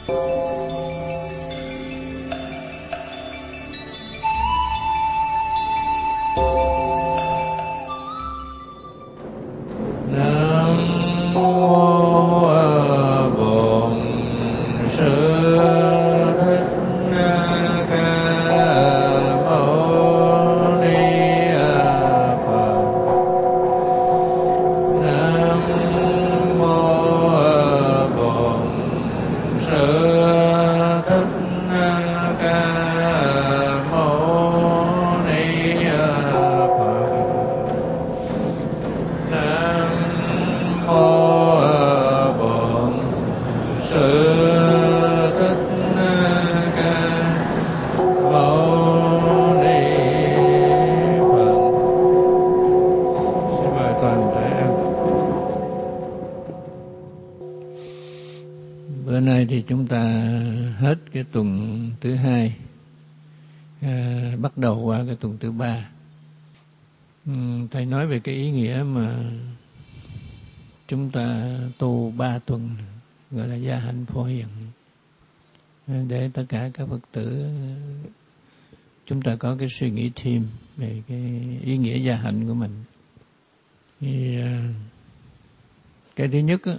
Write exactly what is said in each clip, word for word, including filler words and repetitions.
Chúng ta hết cái tuần thứ hai, à, bắt đầu qua cái tuần thứ ba. Ừ, thầy nói về cái ý nghĩa mà chúng ta tu ba tuần gọi là gia hạnh phổ hiền, để tất cả các Phật tử chúng ta có cái suy nghĩ thêm về cái ý nghĩa gia hạnh của mình. Thì à, cái thứ nhất á,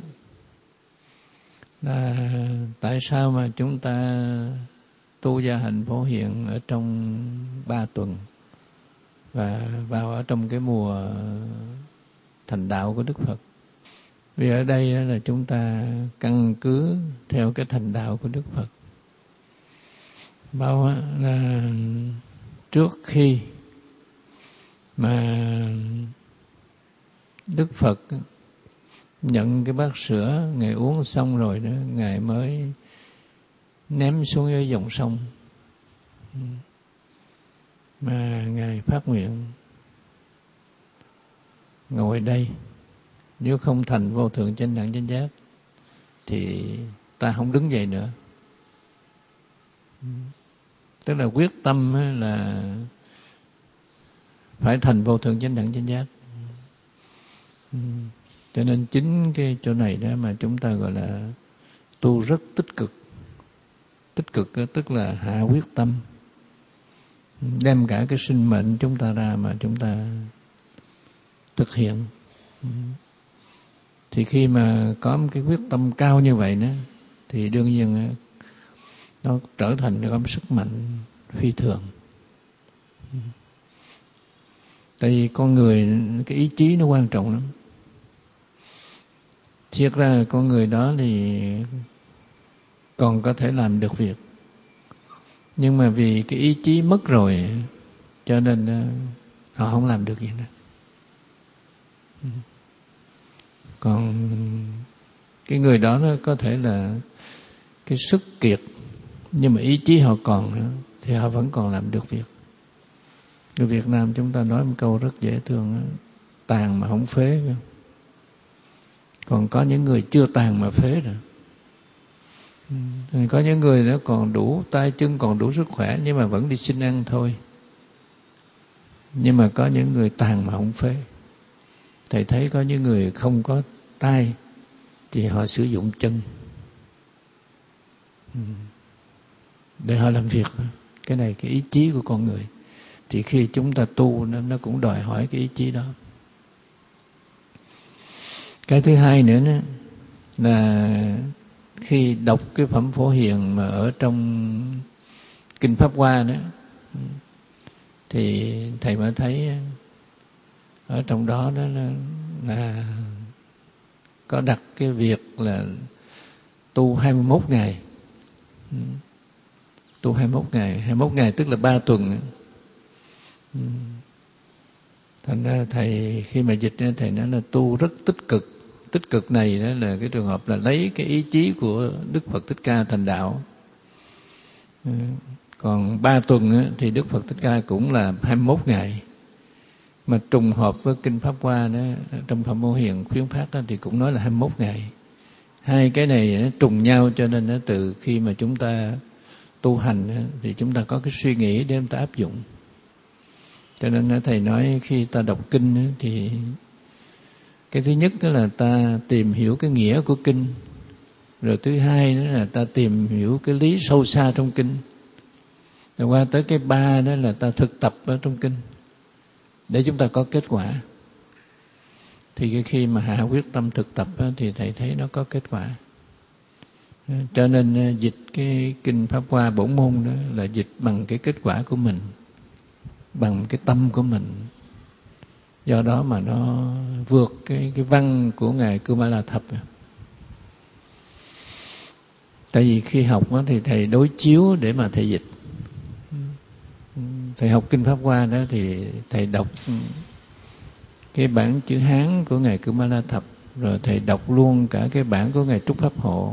là tại sao mà chúng ta tu gia hạnh phổ hiền ở trong ba tuần và vào ở trong cái mùa thành đạo của Đức Phật. Vì ở đây là chúng ta căn cứ theo cái thành đạo của Đức Phật. Bao là trước khi mà Đức Phật nhận cái bát sữa, Ngài uống xong rồi đó, Ngài mới ném xuống cái dòng sông mà Ngài phát nguyện: ngồi đây, nếu không thành vô thượng chánh đẳng chánh giác thì ta không đứng dậy nữa. Tức là quyết tâm là phải thành vô thượng chánh đẳng chánh giác. Cho nên chính cái chỗ này đó mà chúng ta gọi là tu rất tích cực. Tích cực tức là hạ quyết tâm, đem cả cái sinh mệnh chúng ta ra mà chúng ta thực hiện. Thì khi mà có một cái quyết tâm cao như vậy đó, thì đương nhiên nó trở thành có một sức mạnh phi thường. Tại vì con người, cái ý chí nó quan trọng lắm. Thiệt ra con người đó thì còn có thể làm được việc, nhưng mà vì cái ý chí mất rồi cho nên họ không làm được gì nữa. Còn cái người đó nó có thể là cái sức kiệt, nhưng mà ý chí họ còn thì họ vẫn còn làm được việc. Người Việt Nam chúng ta nói một câu rất dễ thương: tàn mà không phế. Còn có những người chưa tàn mà phế rồi. Có những người nó còn đủ tay chân, còn đủ sức khỏe, nhưng mà vẫn đi xin ăn thôi. Nhưng mà có những người tàn mà không phế. Thầy thấy có những người không có tay thì họ sử dụng chân để họ làm việc. Cái này cái ý chí của con người. Thì khi chúng ta tu nó, nó cũng đòi hỏi cái ý chí đó. Cái thứ hai nữa đó, là khi đọc cái phẩm Phổ Hiền mà ở trong Kinh Pháp Hoa đó, thì thầy mới thấy ở trong đó đó là, là có đặt cái việc là tu hai mươi mốt ngày. Tu hai mươi mốt ngày, hai mươi mốt ngày tức là ba tuần. Thành ra thầy khi mà dịch ra, thầy nói là tu rất tích cực. Tích cực này đó là cái trường hợp là lấy cái ý chí của Đức Phật Thích Ca thành đạo. Còn ba tuần thì Đức Phật Thích Ca cũng là hai mươi mốt ngày. Mà trùng hợp với Kinh Pháp Hoa đó, trong Phẩm Phổ Hiền khuyến phát đó, thì cũng nói là hai mươi mốt ngày. Hai cái này nó trùng nhau, cho nên nó từ khi mà chúng ta tu hành đó, thì chúng ta có cái suy nghĩ để chúng ta áp dụng. Cho nên thầy nói khi ta đọc kinh đó, thì cái thứ nhất đó là ta tìm hiểu cái nghĩa của kinh. Rồi thứ hai nữa là ta tìm hiểu cái lý sâu xa trong kinh. Rồi qua tới cái ba đó là ta thực tập ở trong kinh để chúng ta có kết quả. Thì cái khi mà hạ quyết tâm thực tập đó, thì thầy thấy nó có kết quả. Cho nên dịch cái kinh Pháp Hoa bổn môn đó là dịch bằng cái kết quả của mình, bằng cái tâm của mình. Do đó mà nó vượt cái cái văn của ngài Kumala Thập. Tại vì khi học đó, thì thầy đối chiếu để mà thầy dịch. Thầy học kinh Pháp Hoa đó thì thầy đọc cái bản chữ Hán của ngài Kumala Thập, rồi thầy đọc luôn cả cái bản của ngài Trúc Pháp Hộ.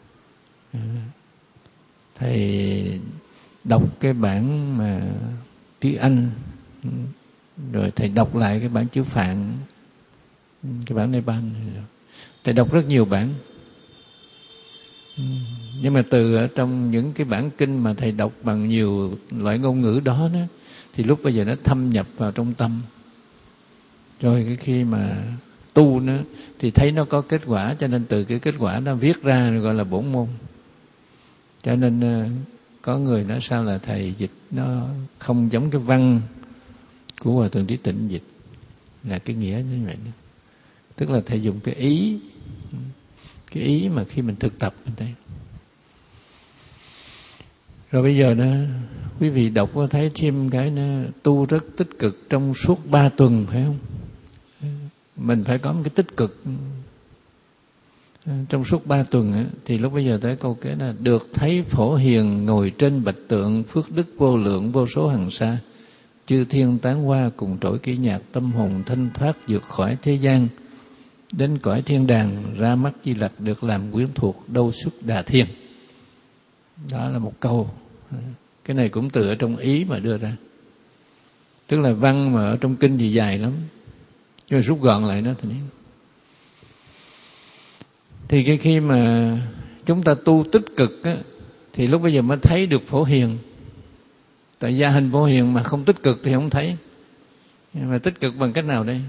Thầy đọc cái bản mà tiếng Anh, rồi thầy đọc lại cái bản chữ Phạn, cái bản Nepal. Thầy đọc rất nhiều bản. Nhưng mà từ ở trong những cái bản kinh mà thầy đọc bằng nhiều loại ngôn ngữ đó, đó thì lúc bây giờ nó thâm nhập vào trong tâm. Rồi cái khi mà tu nữa thì thấy nó có kết quả, cho nên từ cái kết quả nó viết ra gọi là bổn môn. Cho nên có người nói sao là thầy dịch nó không giống cái văn của Hòa Thượng Trí Tịnh dịch, là cái nghĩa như vậy đó. Tức là thầy dùng cái ý, cái ý mà khi mình thực tập mình thấy. Rồi bây giờ đó, quý vị đọc có thấy thêm cái nó tu rất tích cực trong suốt ba tuần, phải không? Mình phải có một cái tích cực trong suốt ba tuần á, thì lúc bây giờ tới câu kế là được thấy Phổ Hiền ngồi trên bạch tượng, phước đức vô lượng vô số hằng sa, chư thiên tán hoa cùng trỗi kỹ nhạc, tâm hồn thanh thoát vượt khỏi thế gian, đến cõi thiên đàng, ra mắt Di Lặc được làm quyến thuộc, đâu xuất Đà Thiên. Đó là một câu. Cái này cũng từ ở trong ý mà đưa ra. Tức là văn mà ở trong kinh thì dài lắm, nhưng mà rút gọn lại nó thì thì cái khi mà chúng ta tu tích cực á, thì lúc bây giờ mới thấy được Phổ Hiền. Tại gia hình Phổ Hiền mà không tích cực thì không thấy. Nhưng mà tích cực bằng cách nào đây?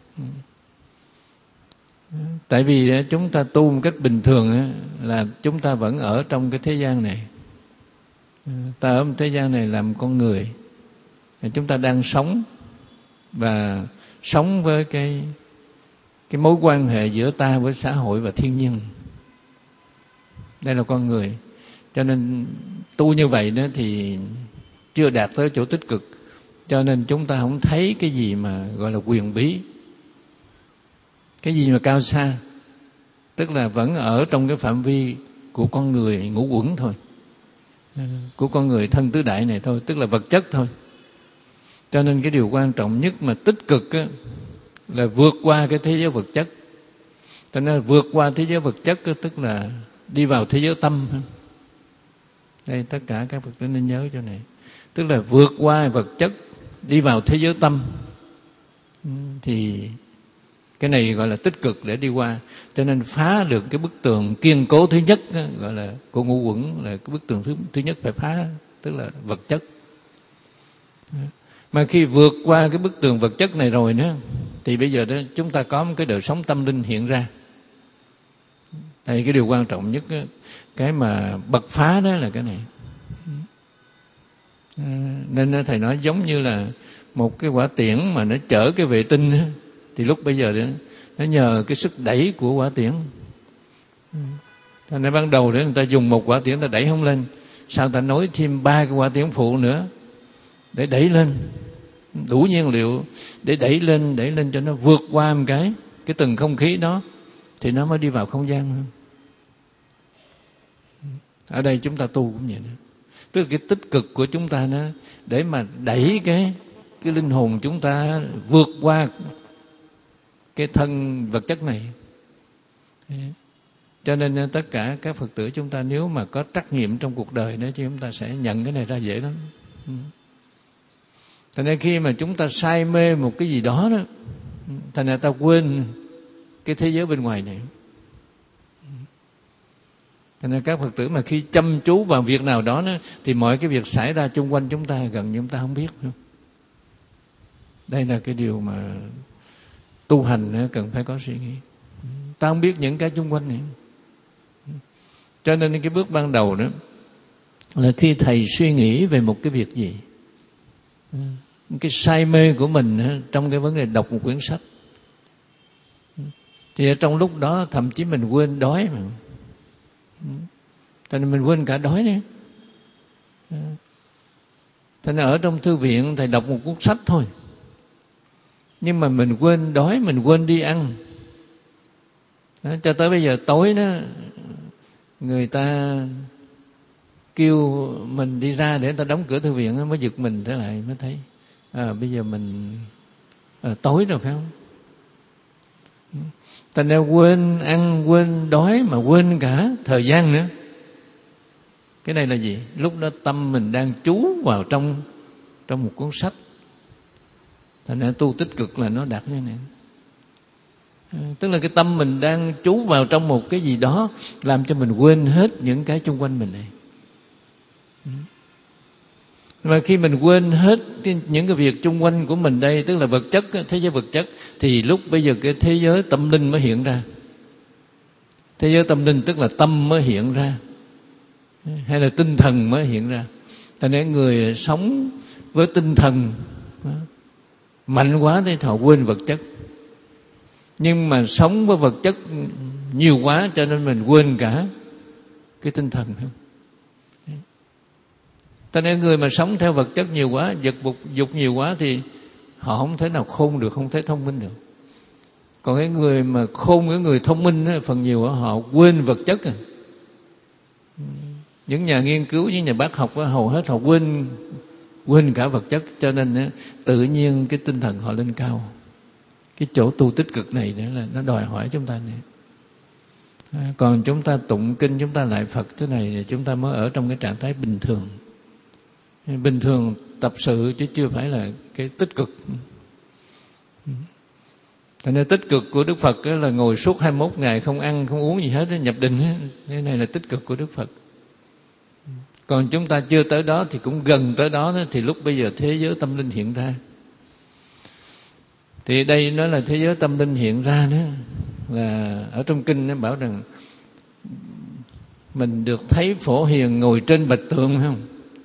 Tại vì chúng ta tu một cách bình thường á, là chúng ta vẫn ở trong cái thế gian này. Ta ở thế gian này làm con người, chúng ta đang sống và sống với cái cái mối quan hệ giữa ta với xã hội và thiên nhiên. Đây là con người. Cho nên tu như vậy đó thì chưa đạt tới chỗ tích cực. Cho nên chúng ta không thấy cái gì mà gọi là quyền bí, cái gì mà cao xa. Tức là vẫn ở trong cái phạm vi của con người ngũ uẩn thôi, của con người thân tứ đại này thôi, tức là vật chất thôi. Cho nên cái điều quan trọng nhất mà tích cực á, là vượt qua cái thế giới vật chất. Cho nên vượt qua thế giới vật chất á, tức là đi vào thế giới tâm. Đây tất cả các Phật tử nên nhớ chỗ này. Tức là vượt qua vật chất, đi vào thế giới tâm. Thì cái này gọi là tích cực để đi qua. Cho nên phá được cái bức tường kiên cố thứ nhất đó, gọi là của ngũ uẩn, là cái bức tường thứ, thứ nhất phải phá, tức là vật chất. Mà khi vượt qua cái bức tường vật chất này rồi nữa, thì bây giờ đó chúng ta có một cái đời sống tâm linh hiện ra. Đây cái điều quan trọng nhất đó, cái mà bật phá đó là cái này. À, nên thầy nói giống như là một cái quả tiễn mà nó chở cái vệ tinh đó, thì lúc bây giờ đó, nó nhờ cái sức đẩy của quả tiễn. Thành ra ban đầu để người ta dùng một quả tiễn ta đẩy không lên, sao ta nối thêm ba cái quả tiễn phụ nữa để đẩy lên, đủ nhiên liệu để đẩy lên, đẩy lên cho nó vượt qua một cái cái tầng không khí đó, thì nó mới đi vào không gian. Ở đây chúng ta tu cũng vậy đó. Tức là cái tích cực của chúng ta nó để mà đẩy cái cái linh hồn chúng ta vượt qua cái thân vật chất này. Cho nên tất cả các Phật tử chúng ta nếu mà có trắc nghiệm trong cuộc đời đó, thì chúng ta sẽ nhận cái này ra dễ lắm. Thành ra khi mà chúng ta say mê một cái gì đó đó, thành ra ta quên cái thế giới bên ngoài này. Thành ra các Phật tử mà khi chăm chú vào việc nào đó, đó thì mọi cái việc xảy ra xung quanh chúng ta gần như chúng ta không biết nữa. Đây là cái điều mà tu hành cần phải có suy nghĩ. Ta không biết những cái xung quanh này. Cho nên cái bước ban đầu đó là khi thầy suy nghĩ về một cái việc gì, cái say mê của mình trong cái vấn đề đọc một quyển sách, thì ở trong lúc đó thậm chí mình quên đói mà. Thành mình quên cả đói nữa. Thành ở trong thư viện thầy đọc một cuốn sách thôi, nhưng mà mình quên đói, mình quên đi ăn. Đó, cho tới bây giờ tối đó người ta kêu mình đi ra để người ta đóng cửa thư viện mới giật mình trở lại, mới thấy à, bây giờ mình à, tối rồi phải không? Thành ra quên ăn, quên đói mà quên cả thời gian nữa. Cái này là gì? Lúc đó tâm mình đang chú vào trong trong một cuốn sách. Thành ra tu tích cực là nó đạt như này. À, tức là cái tâm mình đang chú vào trong một cái gì đó, làm cho mình quên hết những cái xung quanh mình này. Mà khi mình quên hết cái, những cái việc xung quanh của mình đây, tức là vật chất, thế giới vật chất, thì lúc bây giờ cái thế giới tâm linh mới hiện ra. Thế giới tâm linh tức là tâm mới hiện ra, hay là tinh thần mới hiện ra. Thành ra người sống với tinh thần mạnh quá thì họ quên vật chất, nhưng mà sống với vật chất nhiều quá cho nên mình quên cả cái tinh thần. Cho nên người mà sống theo vật chất nhiều quá, vật dục nhiều quá thì họ không thể nào khôn được, không thể thông minh được. Còn cái người mà khôn, cái người thông minh đó, phần nhiều đó, họ quên vật chất. Những nhà nghiên cứu, những nhà bác học đó, hầu hết họ quên quên cả vật chất, cho nên đó, tự nhiên cái tinh thần họ lên cao. Cái chỗ tu tích cực này nữa là nó đòi hỏi chúng ta này. À, còn chúng ta tụng kinh, chúng ta lại Phật thế này thì chúng ta mới ở trong cái trạng thái bình thường. Bình thường tập sự chứ chưa phải là cái tích cực. Cho nên tích cực của Đức Phật là ngồi suốt hai mươi mốt ngày không ăn không uống gì hết, nhập định. Cái này là tích cực của Đức Phật. Còn chúng ta chưa tới đó thì cũng gần tới đó, thì lúc bây giờ thế giới tâm linh hiện ra. Thì đây nói là thế giới tâm linh hiện ra đó, là ở trong kinh nó bảo rằng mình được thấy Phổ Hiền ngồi trên bạch tượng, phải không?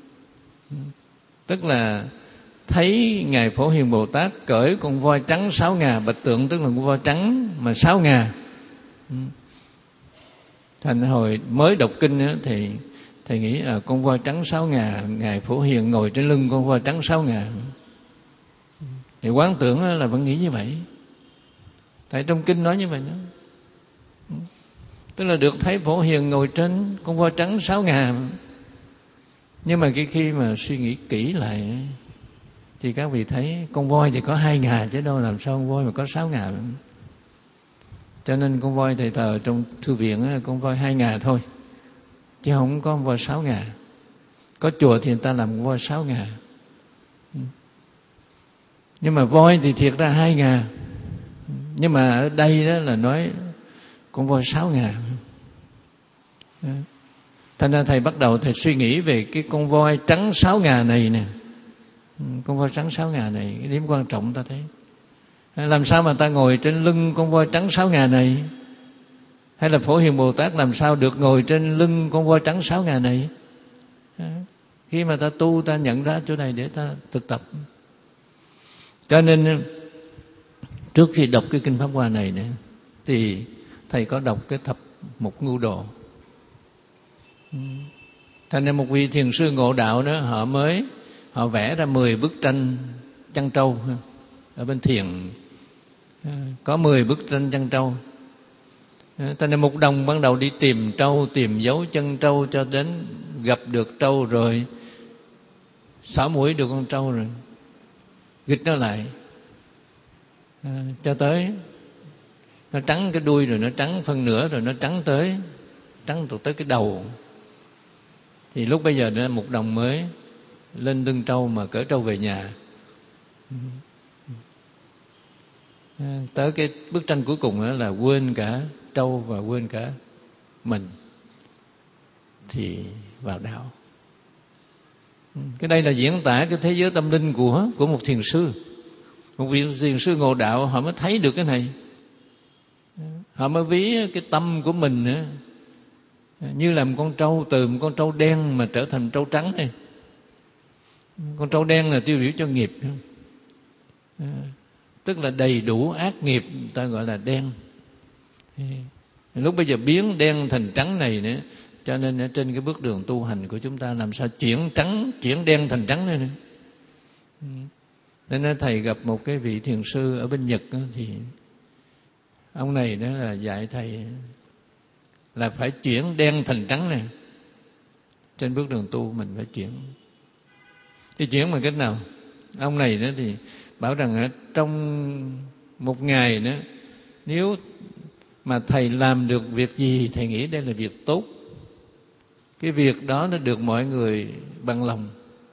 Tức là thấy Ngài Phổ Hiền Bồ Tát cởi con voi trắng sáu ngà. Bạch tượng tức là con voi trắng mà sáu ngà. Thành hồi mới đọc kinh đó, thì thầy nghĩ à, con voi trắng sáu ngà, Ngài Phổ Hiền ngồi trên lưng con voi trắng sáu ngà. Thì quán tưởng là vẫn nghĩ như vậy. Tại trong kinh nói như vậy đó. Tức là được thấy Phổ Hiền ngồi trên con voi trắng sáu ngà. Nhưng mà cái khi mà suy nghĩ kỹ lại thì các vị thấy con voi thì có hai ngà chứ đâu, làm sao con voi mà có sáu ngà. Cho nên con voi thầy thờ trong thư viện là con voi hai ngà thôi, chứ không có con voi sáu ngà. Có chùa thì người ta làm con voi sáu ngà, nhưng mà voi thì thiệt ra hai ngà. Nhưng mà ở đây đó là nói con voi sáu ngà. Thành ra thầy bắt đầu thầy suy nghĩ về cái con voi trắng sáu ngà này nè. Con voi trắng sáu ngà này, cái điểm quan trọng ta thấy. Làm sao mà ta ngồi trên lưng con voi trắng sáu ngà này? Hay là Phổ Hiền Bồ Tát làm sao được ngồi trên lưng con voi trắng sáu ngà này? Khi mà ta tu, ta nhận ra chỗ này để ta thực tập. Cho nên trước khi đọc cái kinh Pháp Hoa này nữa, thì thầy có đọc cái thập một ngưu đồ. Thành ra một vị thiền sư ngộ đạo đó, họ mới họ vẽ ra mười bức tranh chăn trâu. Ở bên thiền có mười bức tranh chăn trâu. Thành ra Mục Đồng ban đầu đi tìm trâu, tìm dấu chân trâu, cho đến gặp được trâu rồi, xỏ mũi được con trâu rồi, nghịch nó lại, à, cho tới nó trắng cái đuôi, rồi nó trắng phân nửa, rồi nó trắng tới trắng tụt tới cái đầu. Thì lúc bây giờ đó Mục Đồng mới lên lưng trâu mà cởi trâu về nhà. À, tới cái bức tranh cuối cùng đó là quên cả trâu và quên cả mình thì vào đạo. Cái đây là diễn tả cái thế giới tâm linh của của một thiền sư. Một vị thiền sư ngộ đạo họ mới thấy được cái này. Họ mới ví cái tâm của mình nữa Như làm con trâu, từ một con trâu đen mà trở thành trâu trắng này. Con trâu đen là tiêu biểu cho nghiệp, tức là đầy đủ ác nghiệp, ta gọi là đen. Lúc bây giờ biến đen thành trắng này nữa, cho nên ở trên cái bước đường tu hành của chúng ta làm sao chuyển trắng, chuyển đen thành trắng này nữa. Nên thầy gặp một cái vị thiền sư ở bên Nhật đó, thì ông này đó là dạy thầy là phải chuyển đen thành trắng này. Trên bước đường tu mình phải chuyển. Thì chuyển bằng cách nào? Ông này đó thì bảo rằng trong một ngày đó, nếu mà thầy làm được việc gì thầy nghĩ đây là việc tốt, cái việc đó nó được mọi người bằng lòng,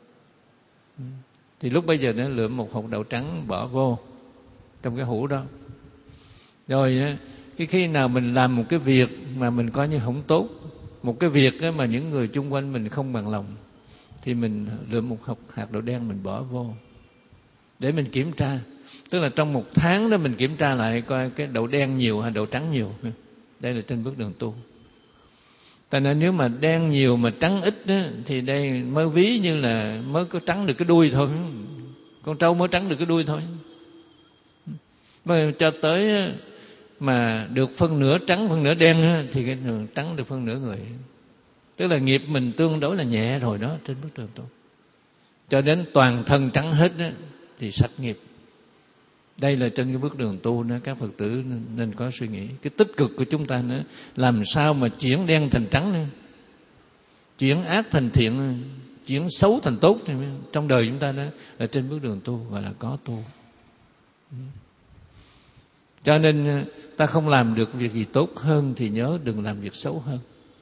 thì lúc bây giờ nó lượm một hột đậu trắng bỏ vô trong cái hũ đó. Rồi cái khi nào mình làm một cái việc mà mình coi như không tốt, một cái việc mà những người chung quanh mình không bằng lòng, thì mình lượm một hột hạt đậu đen mình bỏ vô để mình kiểm tra. Tức là trong một tháng đó mình kiểm tra lại coi cái đậu đen nhiều hay đậu trắng nhiều. Đây là trên bước đường tu. Tại nên nếu mà đen nhiều mà trắng ít đó, thì đây mới ví như là mới có trắng được cái đuôi thôi. Con trâu mới trắng được cái đuôi thôi. Mà cho tới mà được phân nửa trắng phân nửa đen thì cái đường trắng được phân nửa người. Tức là nghiệp mình tương đối là nhẹ rồi đó trên bước đường tu. Cho đến toàn thân trắng hết đó, thì sạch nghiệp. Đây là trên cái bước đường tu đó, các Phật tử nên có suy nghĩ. Cái tích cực của chúng ta nữa, làm sao mà chuyển đen thành trắng nữa, chuyển ác thành thiện, chuyển xấu thành tốt. Trong đời chúng ta đó là trên bước đường tu, gọi là có tu. Cho nên ta không làm được việc gì tốt hơn thì nhớ đừng làm việc xấu hơn.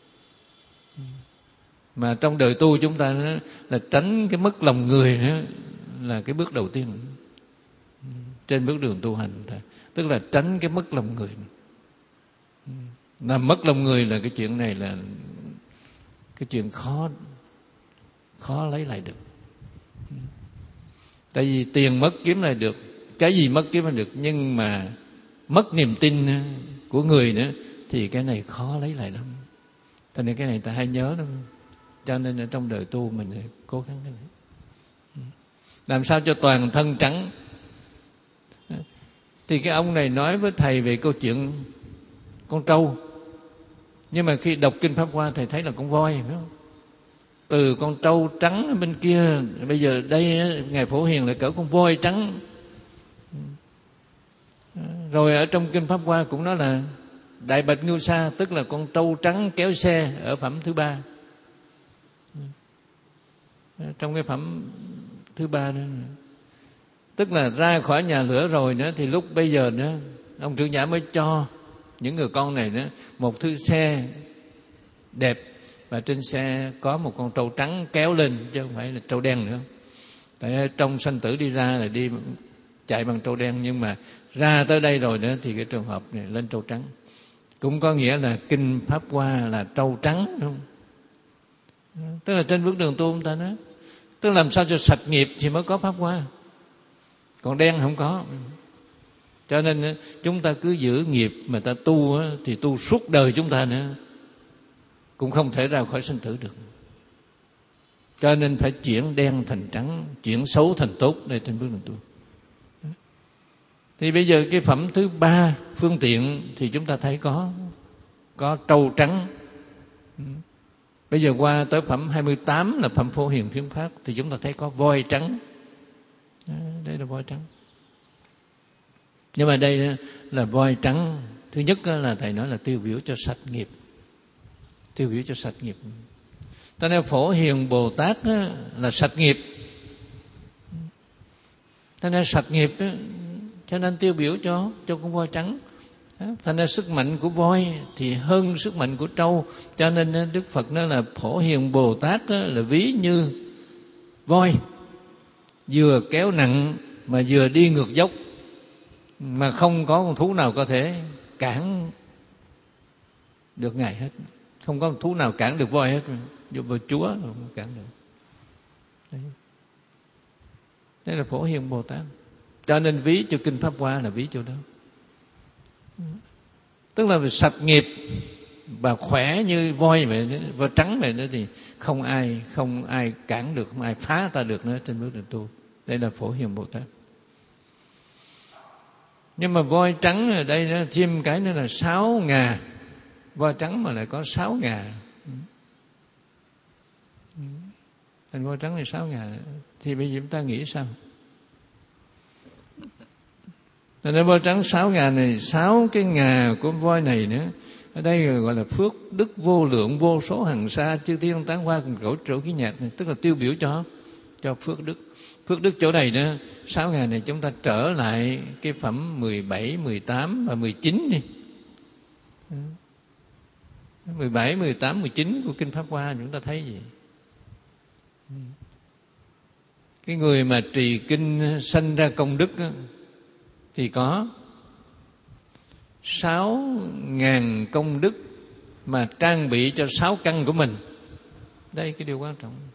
Mà trong đời tu chúng ta đó, là tránh cái mất lòng người đó, là cái bước đầu tiên trên bước đường tu hành. Tức là tránh cái mất lòng người. Làm mất lòng người là cái chuyện này là cái chuyện khó khó lấy lại được. Tại vì tiền mất kiếm lại được, cái gì mất kiếm lại được, nhưng mà mất niềm tin của người nữa thì cái này khó lấy lại lắm. Cho nên cái này ta hay nhớ lắm. Cho nên ở trong đời tu mình cố gắng cái này, làm sao cho toàn thân trắng. Thì cái ông này nói với thầy về câu chuyện con trâu, nhưng mà khi đọc kinh Pháp Hoa thầy thấy là con voi, phải không? Từ con trâu trắng ở bên kia, bây giờ đây Ngài Phổ Hiền lại cỡ con voi trắng. Rồi ở trong kinh Pháp Hoa cũng nói là Đại Bạch Ngưu Sa, tức là con trâu trắng kéo xe ở phẩm thứ ba. Trong cái phẩm thứ ba đó, tức là ra khỏi nhà lửa rồi nữa, thì lúc bây giờ nữa ông trưởng giả mới cho những người con này nữa một thứ xe đẹp, và trên xe có một con trâu trắng kéo lên, chứ không phải là trâu đen nữa. Tại trong sanh tử đi ra là đi chạy bằng trâu đen, nhưng mà ra tới đây rồi nữa thì cái trường hợp này lên trâu trắng. Cũng có nghĩa là kinh Pháp Hoa là trâu trắng, đúng không? Tức là trên bước đường tu chúng ta nói, tức là làm sao cho sạch nghiệp thì mới có Pháp Hoa, còn đen không có. Cho nên chúng ta cứ giữ nghiệp mà ta tu thì tu suốt đời chúng ta nữa cũng không thể ra khỏi sinh tử được. Cho nên phải chuyển đen thành trắng, chuyển xấu thành tốt đây trên bước đường tu. Thì bây giờ cái phẩm thứ ba phương tiện thì chúng ta thấy có có trâu trắng. Bây giờ qua tới phẩm hai mươi tám là phẩm Phổ Hiền Phiến Pháp, thì chúng ta thấy có voi trắng. Đây là voi trắng. Nhưng mà đây là voi trắng. Thứ nhất là thầy nói là tiêu biểu cho sạch nghiệp, tiêu biểu cho sạch nghiệp. Cho nên Phổ Hiền Bồ Tát là sạch nghiệp. Cho nên sạch nghiệp đó, cho nên tiêu biểu cho cho con voi trắng. Thành ra sức mạnh của voi thì hơn sức mạnh của trâu. Cho nên Đức Phật nói là Phổ Hiền Bồ Tát là ví như voi, vừa kéo nặng mà vừa đi ngược dốc, mà không có con thú nào có thể cản được Ngài hết. Không có con thú nào cản được voi hết. Vô vào Chúa không cản được. Đấy. Đây là Phổ Hiền Bồ Tát. Cho nên ví cho kinh Pháp Hoa là ví chỗ đó. Tức là sạch nghiệp và khỏe như voi vậy đó, voi trắng vậy đó, thì không ai không ai cản được, không ai phá ta được nữa trên bước đường tu. Đây là Phổ Hiền Bồ Tát. Nhưng mà voi trắng ở đây nó thêm cái nữa là sáu ngà. Voi trắng mà lại có sáu ngà. Thành voi trắng này sáu ngà. Thì bây giờ chúng ta nghĩ sao? Nên voi trắng sáu ngà này, sáu cái ngà của voi này nữa, ở đây gọi là phước đức vô lượng vô số hằng sa chư thiên tán hoa cùng cõi trổ khí nhạc này, tức là tiêu biểu cho cho phước đức. Phước đức chỗ này nữa, sáu ngà này chúng ta trở lại cái phẩm mười bảy, mười tám và mười chín đi. mười bảy, mười tám, mười chín của Kinh Pháp Hoa chúng ta thấy gì? Cái người mà trì kinh sanh ra công đức đó, thì có sáu ngàn công đức mà trang bị cho sáu căn của mình. Đây cái điều quan trọng.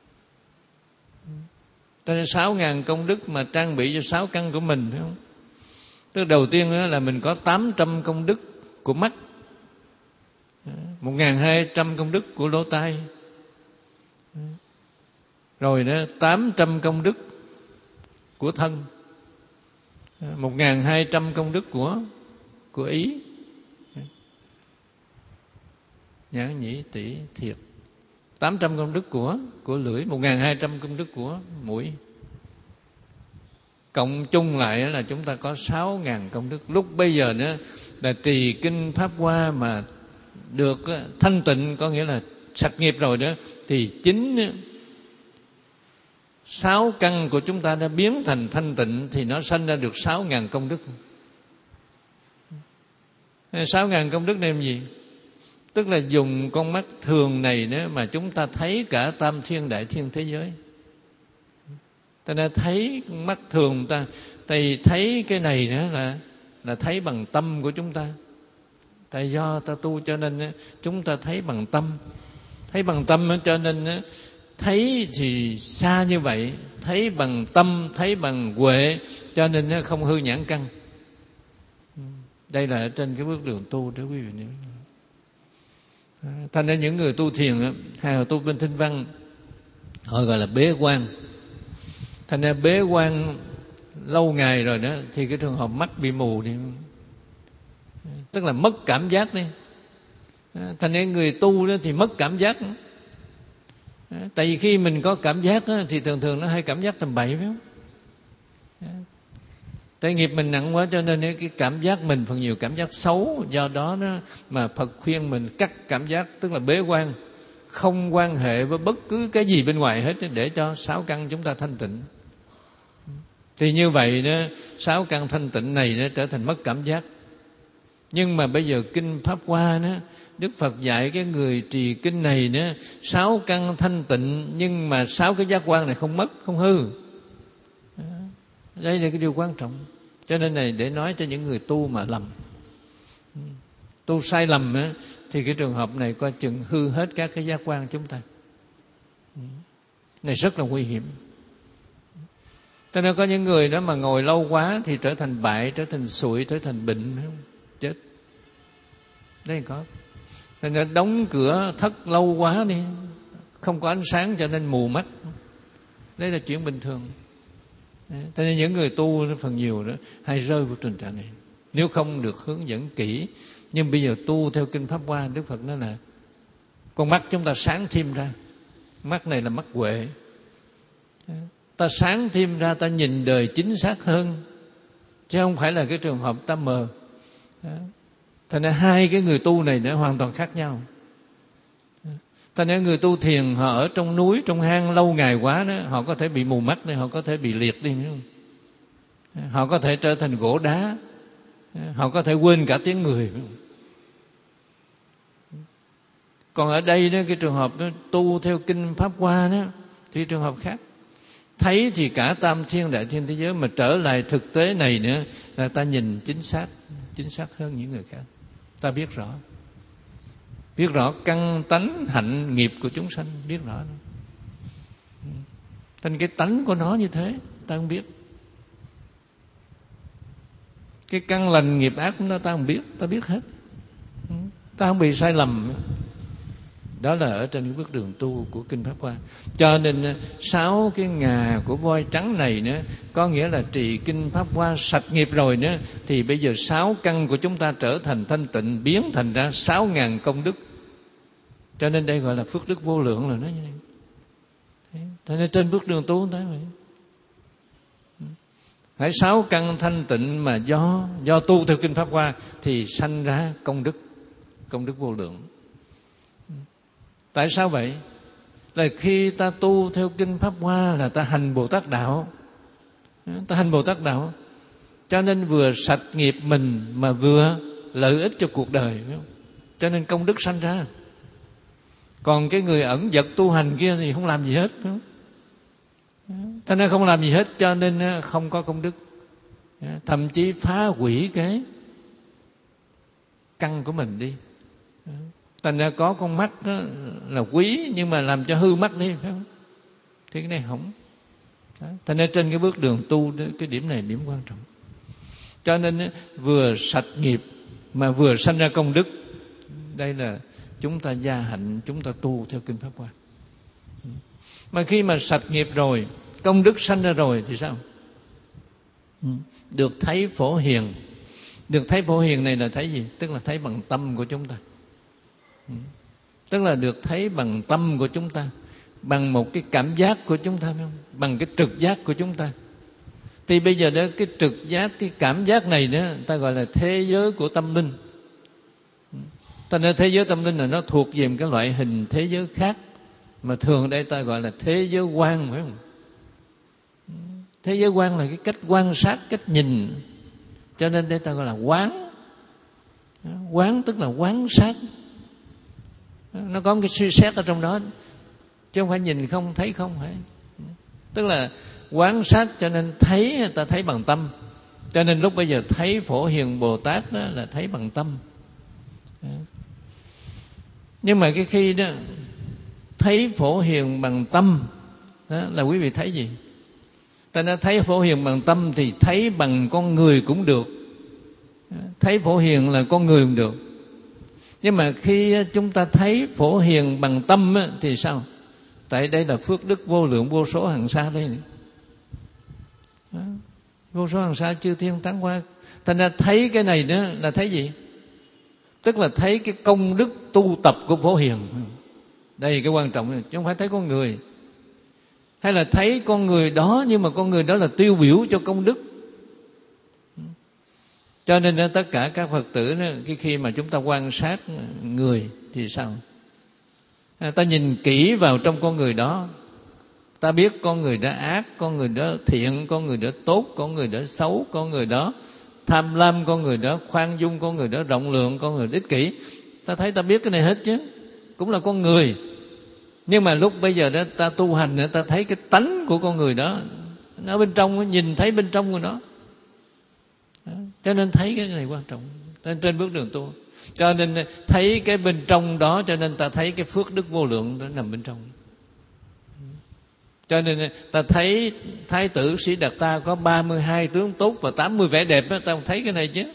Cho nên sáu ngàn công đức mà trang bị cho sáu căn của mình, phải không? Tức đầu tiên đó là mình có tám trăm công đức của mắt, một ngàn hai trăm công đức của lỗ tai, rồi đó tám trăm công đức của thân, một ngàn hai trăm công đức của của ý, nhãn nhĩ tỷ thiệt, tám trăm công đức của của lưỡi, một ngàn hai trăm công đức của mũi. Cộng chung lại là chúng ta có sáu ngàn công đức. Lúc bây giờ nữa là trì kinh Pháp Hoa mà được thanh tịnh, có nghĩa là sạch nghiệp rồi đó, thì chính sáu căn của chúng ta đã biến thành thanh tịnh, thì nó sanh ra được sáu ngàn công đức. Sáu ngàn công đức này làm gì? Tức là dùng con mắt thường này nữa mà chúng ta thấy cả tam thiên đại thiên thế giới. Ta đã thấy con mắt thường ta, thì thấy cái này nữa là là thấy bằng tâm của chúng ta. Tại do ta tu cho nên chúng ta thấy bằng tâm, thấy bằng tâm cho nên thấy thì xa như vậy, thấy bằng tâm, thấy bằng huệ, cho nên không hư nhãn căn. Đây là ở trên cái bước đường tu đó quý vị. Thành ra những người tu thiền hay là tu bên Tinh Văn, họ gọi là bế quan. Thành ra bế quan lâu ngày rồi đó, thì cái trường hợp mắt bị mù đi, tức là mất cảm giác đi. Thành ra người tu đó thì mất cảm giác. Tại vì khi mình có cảm giác đó, thì thường thường nó hay cảm giác tầm bậy, phải không? Tại nghiệp mình nặng quá cho nên cái cảm giác mình phần nhiều cảm giác xấu. Do đó đó mà Phật khuyên mình cắt cảm giác, tức là bế quan, không quan hệ với bất cứ cái gì bên ngoài hết, để cho sáu căn chúng ta thanh tịnh. Thì như vậy đó, sáu căn thanh tịnh này nó trở thành mất cảm giác. Nhưng mà bây giờ kinh Pháp Hoa đó, Đức Phật dạy cái người trì kinh này nữa, sáu căn thanh tịnh, nhưng mà sáu cái giác quan này không mất, không hư. Đây là cái điều quan trọng. Cho nên này để nói cho những người tu mà lầm, tu sai lầm á, thì cái trường hợp này coi chừng hư hết các cái giác quan chúng ta. Này rất là nguy hiểm. Cho nên có những người đó mà ngồi lâu quá thì trở thành bại, trở thành sụi, trở thành bệnh, chết. Đây có. Nên là đóng cửa thất lâu quá đi, không có ánh sáng cho nên mù mắt. Đây là chuyện bình thường. Cho nên những người tu phần nhiều đó hay rơi vào tình trạng này, nếu không được hướng dẫn kỹ. Nhưng bây giờ tu theo kinh Pháp Hoa, Đức Phật nói là con mắt chúng ta sáng thêm ra. Mắt này là mắt huệ. Ta sáng thêm ra, ta nhìn đời chính xác hơn, chứ không phải là cái trường hợp ta mờ. Thành ra hai cái người tu này nó hoàn toàn khác nhau. Thành ra người tu thiền họ ở trong núi, trong hang lâu ngày quá đó, họ có thể bị mù mắt, họ có thể bị liệt đi, không? Họ có thể trở thành gỗ đá, họ có thể quên cả tiếng người. Còn ở đây đó, cái trường hợp đó, tu theo kinh Pháp Hoa đó, thì trường hợp khác. Thấy thì cả tam thiên đại thiên thế giới, mà trở lại thực tế này nữa là ta nhìn chính xác, chính xác hơn những người khác. Ta biết rõ, biết rõ căn tánh hạnh nghiệp của chúng sanh, biết rõ. Thành cái tánh của nó như thế, ta không biết. Cái căn lành nghiệp ác của nó ta không biết, ta biết hết. ta không bị sai lầm. Đó là ở trên cái bước đường tu của Kinh Pháp Hoa. Cho nên sáu cái ngà của voi trắng này nữa, có nghĩa là trì Kinh Pháp Hoa sạch nghiệp rồi nữa, thì bây giờ sáu căn của chúng ta trở thành thanh tịnh, biến thành ra sáu ngàn công đức. Cho nên đây gọi là phước đức vô lượng, là nó như thế. Thế nên trên bước đường tu tới vậy. Hãy sáu căn thanh tịnh mà do do tu theo Kinh Pháp Hoa thì sanh ra công đức, công đức vô lượng. Tại sao vậy? Là khi ta tu theo Kinh Pháp Hoa là ta hành Bồ Tát Đạo. Ta hành Bồ Tát Đạo. Cho nên vừa sạch nghiệp mình mà vừa lợi ích cho cuộc đời. Cho nên công đức sanh ra. Còn cái người ẩn dật tu hành kia thì không làm gì hết. Cho nên không làm gì hết, cho nên không có công đức. Thậm chí phá hủy cái căn của mình đi. Thành ra có con mắt đó là quý, nhưng mà làm cho hư mắt đi, phải không? Thì cái này không. Thành ra trên cái bước đường tu, cái điểm này điểm quan trọng. Cho nên vừa sạch nghiệp mà vừa sanh ra công đức. Đây là chúng ta gia hạnh, chúng ta tu theo Kinh Pháp Hoa. Mà khi mà sạch nghiệp rồi, công đức sanh ra rồi thì sao? Được thấy Phổ Hiền. Được thấy Phổ Hiền này là thấy gì? Tức là thấy bằng tâm của chúng ta. Tức là được thấy bằng tâm của chúng ta, bằng một cái cảm giác của chúng ta, phải không? Bằng cái trực giác của chúng ta. Thì bây giờ đó, cái trực giác, cái cảm giác này đó, ta gọi là thế giới của tâm linh. Ta nói thế giới tâm linh là nó thuộc về một cái loại hình thế giới khác, mà thường ở đây ta gọi là thế giới quan, phải không? Thế giới quan là cái cách quan sát, cách nhìn. Cho nên đây ta gọi là quán. Quán tức là quán sát. Nó có một cái suy xét ở trong đó, chứ không phải nhìn không, thấy không phải. Tức là quán sát, cho nên thấy, ta thấy bằng tâm. Cho nên lúc bây giờ thấy Phổ Hiền Bồ Tát đó là thấy bằng tâm. Nhưng mà cái khi đó thấy Phổ Hiền bằng tâm đó, là quý vị thấy gì? Ta nói thấy Phổ Hiền bằng tâm thì thấy bằng con người cũng được. Thấy Phổ Hiền là con người cũng được. Nhưng mà khi chúng ta thấy Phổ Hiền bằng tâm á, thì sao? Tại đây là phước đức vô lượng vô số hằng sa đây. Đó. Vô số hằng sa chư thiên tán hoa. Thành ra thấy cái này đó là thấy gì? Tức là thấy cái công đức tu tập của Phổ Hiền. Đây cái quan trọng này, chứ không phải thấy con người. Hay là thấy con người đó, nhưng mà con người đó là tiêu biểu cho công đức. Cho nên tất cả các Phật tử đó, cái khi mà chúng ta quan sát người thì sao? Ta nhìn kỹ vào trong con người đó, ta biết con người đó ác, con người đó thiện, con người đó tốt, con người đó xấu, con người đó tham lam, con người đó khoan dung, con người đó rộng lượng, con người đó ích kỷ. Ta thấy ta biết cái này hết chứ, cũng là con người. Nhưng mà lúc bây giờ đó ta tu hành nữa, ta thấy cái tánh của con người đó, nó ở bên trong, nhìn thấy bên trong của nó. Cho nên thấy cái này quan trọng. Nên trên bước đường tu, cho nên thấy cái bên trong đó, cho nên ta thấy cái phước đức vô lượng nó nằm bên trong. Cho nên ta thấy Thái tử Sĩ Đạt Ta có ba mươi hai tướng tốt và tám mươi vẻ đẹp đó, ta không thấy cái này chứ.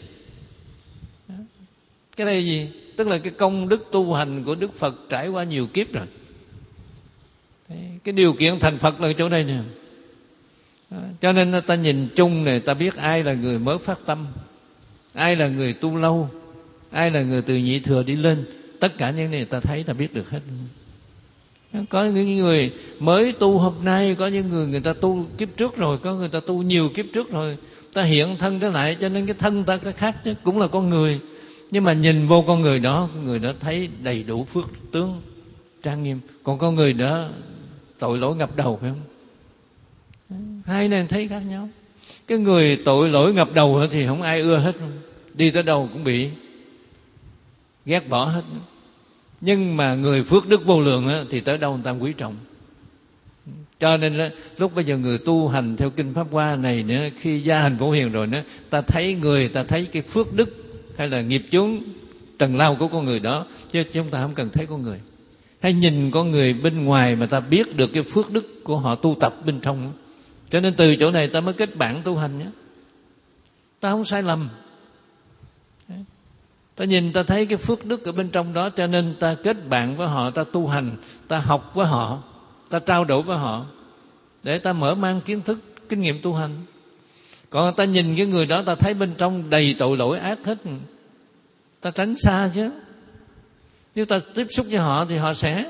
Cái này gì? Tức là cái công đức tu hành của Đức Phật trải qua nhiều kiếp rồi. Cái điều kiện thành Phật là chỗ đây nè. Cho nên ta nhìn chung này, ta biết ai là người mới phát tâm, ai là người tu lâu, ai là người từ nhị thừa đi lên. Tất cả những này ta thấy, ta biết được hết. Có những người mới tu hôm nay, có những người người ta tu kiếp trước rồi, có người ta tu nhiều kiếp trước rồi, ta hiện thân trở lại. Cho nên cái thân ta cái khác chứ, cũng là con người. Nhưng mà nhìn vô con người đó, người đó thấy đầy đủ phước tướng trang nghiêm. Còn con người đó tội lỗi ngập đầu, phải không? Hai này thấy khác nhau. Cái người tội lỗi ngập đầu thì không ai ưa hết, đi tới đâu cũng bị ghét bỏ hết. Nhưng mà người phước đức vô lượng thì tới đâu người ta quý trọng. Cho nên lúc bây giờ người tu hành theo Kinh Pháp Hoa này nữa, khi gia hành Phổ Hiền rồi nữa, ta thấy người, ta thấy cái phước đức hay là nghiệp chướng trần lao của con người đó, chứ chúng ta không cần thấy con người. Hay nhìn con người bên ngoài mà ta biết được cái phước đức của họ tu tập bên trong. Cho nên từ chỗ này ta mới kết bạn tu hành nhé. Ta không sai lầm. Ta nhìn ta thấy cái phước đức ở bên trong đó, cho nên ta kết bạn với họ, ta tu hành, ta học với họ, ta trao đổi với họ để ta mở mang kiến thức, kinh nghiệm tu hành. Còn ta nhìn cái người đó ta thấy bên trong đầy tội lỗi ác hết, ta tránh xa chứ. Nếu ta tiếp xúc với họ thì họ sẽ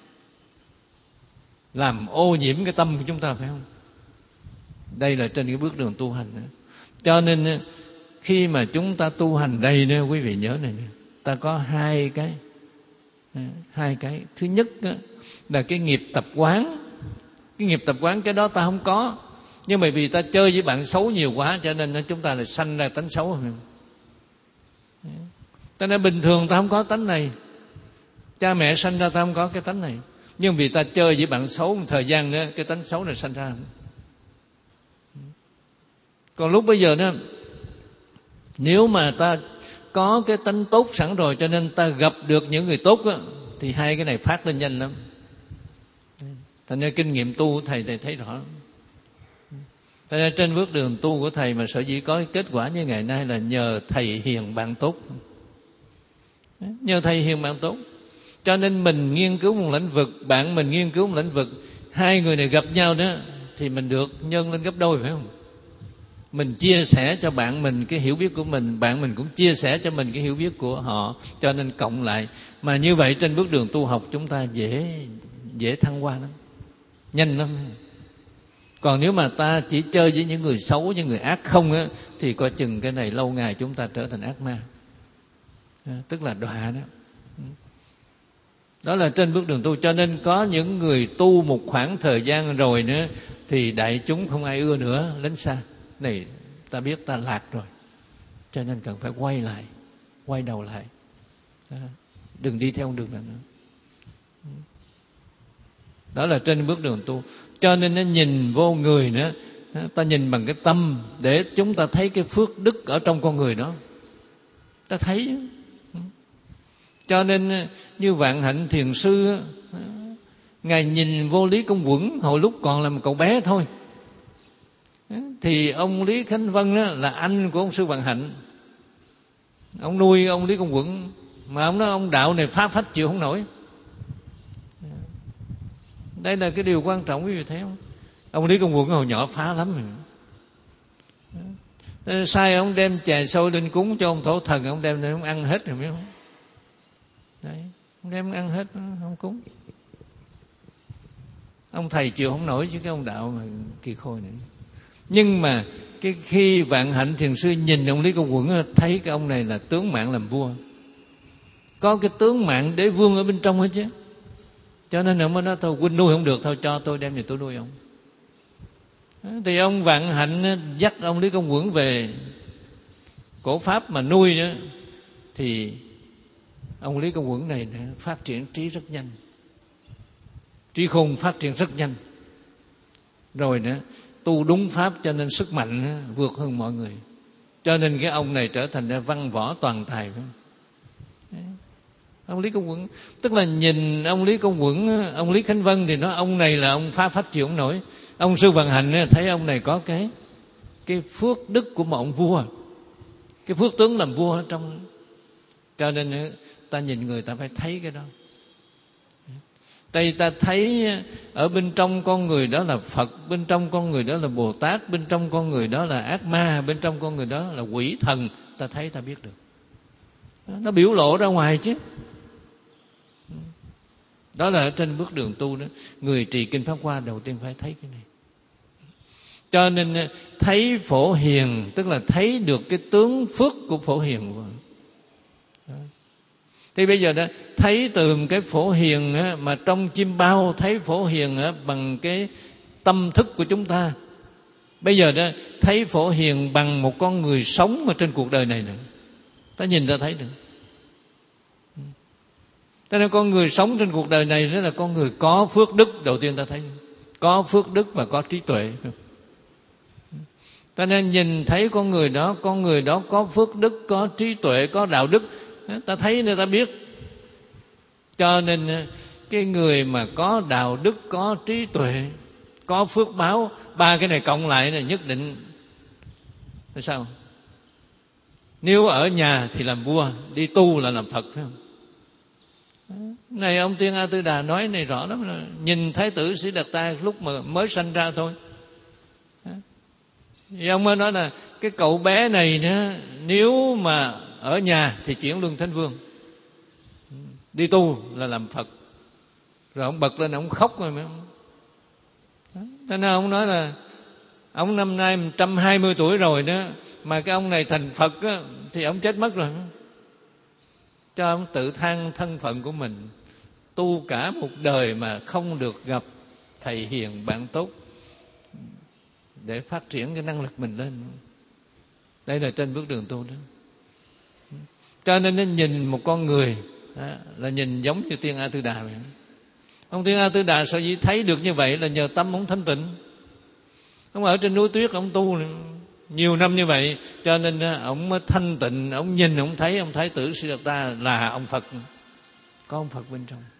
làm ô nhiễm cái tâm của chúng ta, phải không? Đây là trên cái bước đường tu hành nữa. Cho nên khi mà chúng ta tu hành đây nè, quý vị nhớ này nè, ta có hai cái hai cái. Thứ nhất là cái nghiệp tập quán. Cái nghiệp tập quán cái đó ta không có, nhưng mà vì ta chơi với bạn xấu nhiều quá cho nên chúng ta lại sanh ra tánh xấu. Cho nên bình thường ta không có tánh này, cha mẹ sanh ra ta không có cái tánh này, nhưng vì ta chơi với bạn xấu một thời gian nữa, cái tánh xấu này sanh ra. Còn lúc bây giờ đó, nếu mà ta có cái tánh tốt sẵn rồi, cho nên ta gặp được những người tốt đó, thì hai cái này phát lên nhanh lắm. Thành ra kinh nghiệm tu của thầy thầy thấy rõ. Thành ra trên bước đường tu của thầy mà sở dĩ có kết quả như ngày nay là nhờ thầy hiền bạn tốt. Nhờ thầy hiền bạn tốt. Cho nên mình nghiên cứu một lĩnh vực, bạn mình nghiên cứu một lĩnh vực, hai người này gặp nhau đó thì mình được nhân lên gấp đôi, phải không? Mình chia sẻ cho bạn mình cái hiểu biết của mình, bạn mình cũng chia sẻ cho mình cái hiểu biết của họ, cho nên cộng lại. Mà như vậy trên bước đường tu học chúng ta dễ dễ thăng hoa lắm, nhanh lắm. Còn nếu mà ta chỉ chơi với những người xấu, những người ác không á, thì coi chừng cái này lâu ngày chúng ta trở thành ác ma, tức là đọa đó. Đó là trên bước đường tu. Cho nên có những người tu một khoảng thời gian rồi nữa thì đại chúng không ai ưa nữa, lánh xa. Này ta biết ta lạc rồi, cho nên cần phải quay lại, quay đầu lại, đừng đi theo đường này nữa. Đó là trên bước đường tu. Cho nên nó nhìn vô người nữa, ta nhìn bằng cái tâm để chúng ta thấy cái phước đức ở trong con người đó, ta thấy. Cho nên như Vạn Hạnh Thiền Sư, Ngài nhìn vô Lý Công Uẩn hồi lúc còn là một cậu bé thôi. Thì ông Lý Khánh Vân đó là anh của ông Sư Vạn Hạnh, ông nuôi ông Lý Công Uẩn. Mà ông nói ông đạo này phá phách chịu không nổi. Đây là cái điều quan trọng, quý vị thấy không? Ông Lý Công Uẩn hồi nhỏ phá lắm rồi. Sai ông đem chè sôi lên cúng cho ông thổ thần, ông đem lên ông ăn hết rồi, biết không? Đấy, ông đem ăn hết, không cúng. Ông thầy chịu không nổi chứ cái ông đạo mà kỳ khôi này. Nhưng mà cái khi Vạn Hạnh Thiền Sư nhìn ông Lý Công Uẩn, thấy cái ông này là tướng mạng làm vua, có cái tướng mạng đế vương ở bên trong hết chứ. Cho nên ông mới nói thôi huynh nuôi không được, thôi cho tôi đem về tôi nuôi ông. Thì ông Vạn Hạnh dắt ông Lý Công Uẩn về cổ Pháp mà nuôi nữa, thì ông Lý Công Uẩn này phát triển trí rất nhanh, trí khôn phát triển rất nhanh. Rồi nữa tu đúng pháp cho nên sức mạnh vượt hơn mọi người. Cho nên cái ông này trở thành văn võ toàn tài. Ông Lý Công Uẩn, tức là nhìn ông Lý Công Uẩn, ông Lý Khánh Vân thì nói ông này là ông phá phách chịu không nổi. Ông Sư Vạn Hạnh thấy ông này có cái cái phước đức của một ông vua, cái phước tướng làm vua ở trong. Cho nên ta nhìn người ta phải thấy cái đó. Đây ta thấy ở bên trong con người đó là Phật, bên trong con người đó là Bồ Tát, bên trong con người đó là ác ma, bên trong con người đó là quỷ thần. Ta thấy ta biết được, nó biểu lộ ra ngoài chứ. Đó là ở trên bước đường tu đó. Người trì kinh Pháp Hoa đầu tiên phải thấy cái này. Cho nên thấy Phổ Hiền, tức là thấy được cái tướng phước của Phổ Hiền. Đó. Thì bây giờ đó thấy từ cái Phổ Hiền á, mà trong chim bao thấy Phổ Hiền á, bằng cái tâm thức của chúng ta. Bây giờ đó thấy Phổ Hiền bằng một con người sống ở trên cuộc đời này nữa. Ta nhìn ta thấy được. Cho nên con người sống trên cuộc đời này đó là con người có phước đức. Đầu tiên ta thấy có phước đức và có trí tuệ. Cho nên nhìn thấy con người đó, con người đó có phước đức, có trí tuệ, có đạo đức, ta thấy nên ta biết. Cho nên cái người mà có đạo đức, có trí tuệ, có phước báo, ba cái này cộng lại là nhất định là sao? Nếu ở nhà thì làm vua, đi tu là làm Phật, phải không? Này ông Tiên A Tư Đà nói này rõ lắm, là nhìn Thái tử Sĩ Đạt Ta lúc mà mới sanh ra thôi. Thì ông mới nói là cái cậu bé này nữa, nếu mà ở nhà thì chuyển luân thánh vương, đi tu là làm Phật. Rồi ông bật lên, ông khóc rồi. Cho nên ông nói là ông năm nay một trăm hai mươi tuổi rồi đó, mà cái ông này thành Phật á, thì ông chết mất rồi. Cho ông tự than thân phận của mình, tu cả một đời mà không được gặp thầy hiền bạn tốt để phát triển cái năng lực mình lên. Đây là trên bước đường tu đó. Cho nên nó nhìn một con người đó, là nhìn giống như Tiên A Tư Đà vậy. Ông Tiên A Tư Đà sở dĩ thấy được như vậy là nhờ tâm ông thanh tịnh. Ông ở trên núi tuyết, ông tu nhiều năm như vậy, cho nên ông mới thanh tịnh. Ông nhìn, ông thấy ông Thái tử Sĩ Đạt Ta là ông Phật, có ông Phật bên trong.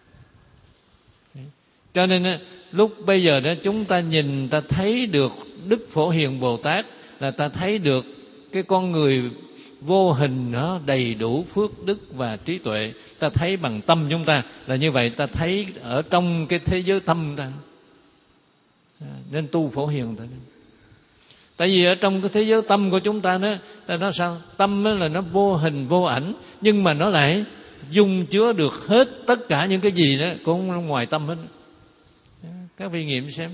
Cho nên lúc bây giờ đó chúng ta nhìn, ta thấy được Đức Phổ Hiền Bồ Tát, là ta thấy được cái con người vô hình nó đầy đủ phước đức và trí tuệ. Ta thấy bằng tâm chúng ta là như vậy, ta thấy ở trong cái thế giới tâm ta. Nên tu Phổ Hiền ta. Tại vì ở trong cái thế giới tâm của chúng ta đó, là nó sao? Tâm là nó vô hình vô ảnh, nhưng mà nó lại dung chứa được hết tất cả những cái gì đó cũng ngoài tâm hết. Các vị nghiệm xem.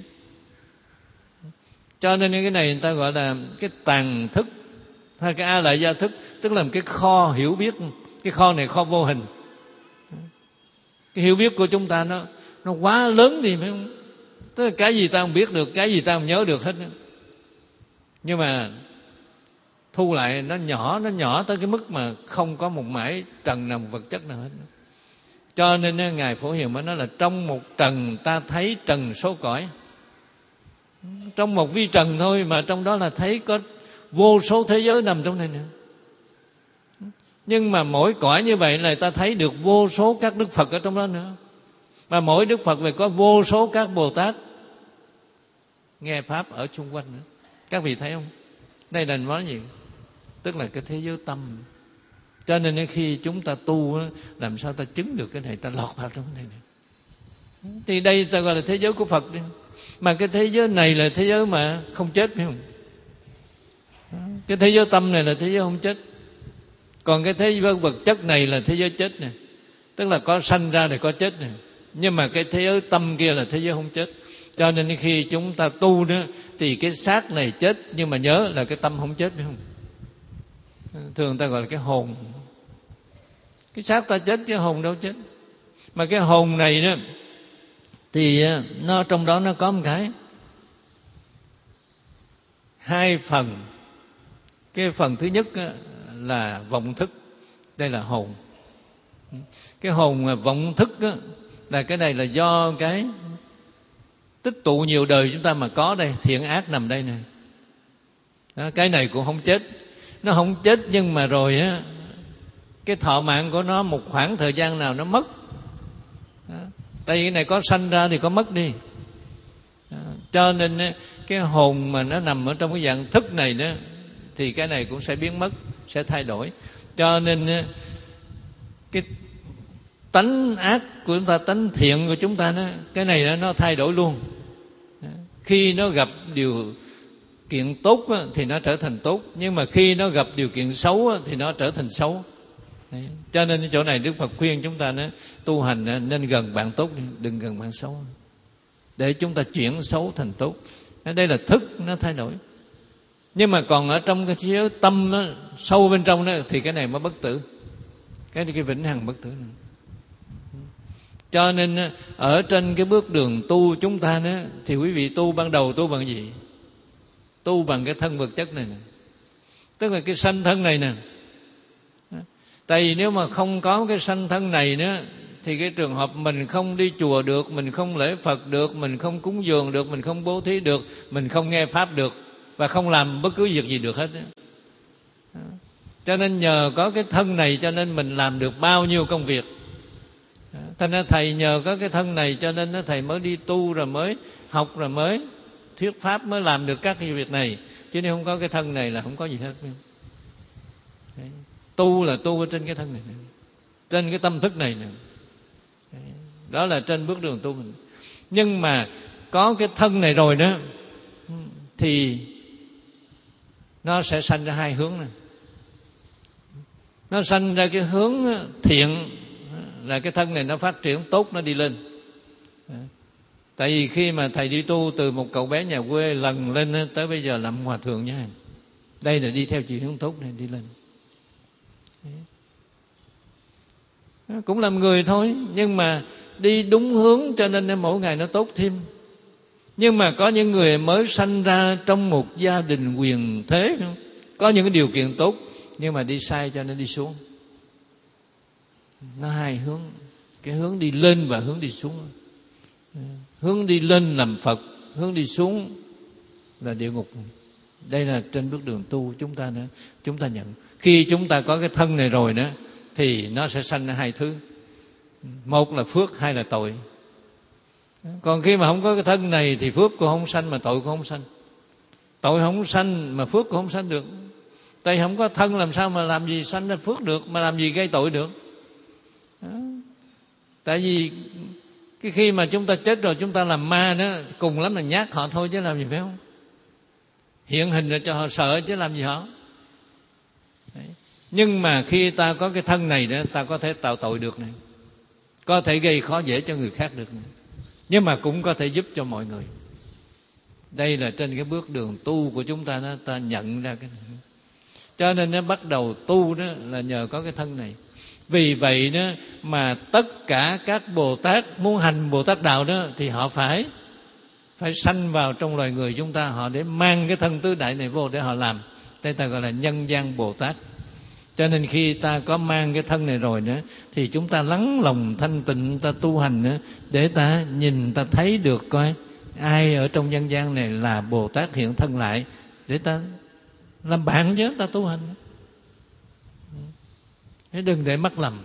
Cho nên cái này người ta gọi là cái tàng thức hay cái A Lại Gia thức, tức là một cái kho hiểu biết. Cái kho này kho vô hình. Cái hiểu biết của chúng ta nó nó quá lớn đi, phải không? Tức là cái gì ta không biết được, cái gì ta không nhớ được hết. Nhưng mà thu lại nó nhỏ, nó nhỏ tới cái mức mà không có một mảy trần nào, một vật chất nào hết. Cho nên Ngài Phổ Hiền mới nói là trong một trần ta thấy trần số cõi. Trong một vi trần thôi mà trong đó là thấy có vô số thế giới nằm trong này nữa. Nhưng mà mỗi cõi như vậy là ta thấy được vô số các Đức Phật ở trong đó nữa. Mà mỗi Đức Phật về có vô số các Bồ Tát nghe Pháp ở xung quanh nữa. Các vị thấy không? Đây là nói gì? Tức là cái thế giới tâm. Cho nên khi chúng ta tu, làm sao ta chứng được cái này, ta lọt vào trong cái này. Thì đây ta gọi là thế giới của Phật đi. Mà cái thế giới này là thế giới mà không chết, phải không? Cái thế giới tâm này là thế giới không chết. Còn cái thế giới vật chất này là thế giới chết nè. Tức là có sanh ra thì có chết nè. Nhưng mà cái thế giới tâm kia là thế giới không chết. Cho nên khi chúng ta tu nữa thì cái xác này chết, nhưng mà nhớ là cái tâm không chết, phải không? Thường người ta gọi là cái hồn. Cái xác ta chết chứ hồn đâu chết. Mà cái hồn này đó thì nó trong đó nó có một cái hai phần. Cái phần thứ nhất là vọng thức, đây là hồn. Cái hồn vọng thức đó, là cái này là do cái tích tụ nhiều đời chúng ta mà có đây, thiện ác nằm đây nè. Đó, cái này cũng không chết. Nó không chết nhưng mà rồi á, cái thọ mạng của nó một khoảng thời gian nào nó mất. Đó. Tại vì cái này có sanh ra thì có mất đi. Đó. Cho nên cái hồn mà nó nằm ở trong cái dạng thức này đó, thì cái này cũng sẽ biến mất, sẽ thay đổi. Cho nên cái tánh ác của chúng ta, tánh thiện của chúng ta đó, cái này đó, nó thay đổi luôn. Khi nó gặp điều kiện tốt á, thì nó trở thành tốt. Nhưng mà khi nó gặp điều kiện xấu á, thì nó trở thành xấu. Đấy. Cho nên cái chỗ này Đức Phật khuyên chúng ta đó, tu hành nên gần bạn tốt, đừng gần bạn xấu, để chúng ta chuyển xấu thành tốt. Đây là thức nó thay đổi. Nhưng mà còn ở trong cái thế giới tâm đó, sâu bên trong đó, thì cái này mới bất tử. Cái này cái vĩnh hằng bất tử này. Cho nên ở trên cái bước đường tu chúng ta đó, thì quý vị tu ban đầu tu bằng gì? Tu bằng cái thân vật chất này nè. Tức là cái sanh thân này nè. Tại vì nếu mà không có cái sanh thân này nữa, thì cái trường hợp mình không đi chùa được, mình không lễ Phật được, mình không cúng dường được, mình không bố thí được, mình không nghe Pháp được, và không làm bất cứ việc gì được hết. Cho nên nhờ có cái thân này cho nên mình làm được bao nhiêu công việc. Thành ra thầy nhờ có cái thân này cho nên thầy mới đi tu, rồi mới học, rồi mới thuyết Pháp, mới làm được các cái việc này. Chứ nếu không có cái thân này là không có gì hết. Đấy. Tu là tu ở trên cái thân này, này. Trên cái tâm thức này nè. Đó là trên bước đường tu mình. Nhưng mà có cái thân này rồi đó thì nó sẽ sanh ra hai hướng này. Nó sanh ra cái hướng thiện là cái thân này nó phát triển tốt, nó đi lên. Tại vì khi mà thầy đi tu từ một cậu bé nhà quê lần lên tới bây giờ làm hòa thượng nha. Đây là đi theo chiều hướng tốt này, đi lên. Cũng làm người thôi, nhưng mà đi đúng hướng cho nên mỗi ngày nó tốt thêm. Nhưng mà có những người mới sanh ra trong một gia đình quyền thế, có những cái điều kiện tốt, nhưng mà đi sai cho nên đi xuống. Nó hai hướng, cái hướng đi lên và hướng đi xuống. Hướng đi lên làm Phật, hướng đi xuống là địa ngục. Đây là trên bước đường tu chúng ta nữa, chúng ta nhận. Khi chúng ta có cái thân này rồi nữa thì nó sẽ sanh ra hai thứ. Một là phước, hai là tội. Còn khi mà không có cái thân này thì phước cũng không sanh mà tội cũng không sanh. Tội không sanh mà phước cũng không sanh được. Tại không có thân làm sao mà làm gì sanh ra phước được, mà làm gì gây tội được. Đó. Tại vì cái khi mà chúng ta chết rồi chúng ta làm ma đó, cùng lắm là nhát họ thôi chứ làm gì, phải không? Hiện hình ra cho họ sợ chứ làm gì họ. Đấy. Nhưng mà khi ta có cái thân này đó, ta có thể tạo tội được này, có thể gây khó dễ cho người khác được này, nhưng mà cũng có thể giúp cho mọi người. Đây là trên cái bước đường tu của chúng ta đó, ta nhận ra cái này. Cho nên nó bắt đầu tu đó là nhờ có cái thân này. Vì vậy đó mà tất cả các Bồ Tát muốn hành Bồ Tát đạo đó thì họ phải phải sanh vào trong loài người chúng ta, họ để mang cái thân tứ đại này vô để họ làm. Đây ta gọi là nhân gian Bồ Tát. Cho nên khi ta có mang cái thân này rồi nữa thì chúng ta lắng lòng thanh tịnh, ta tu hành nữa để ta nhìn, ta thấy được coi ai ở trong nhân gian này là Bồ Tát hiện thân lại, để ta làm bạn chứ, ta tu hành. Thế đừng để mắc lầm.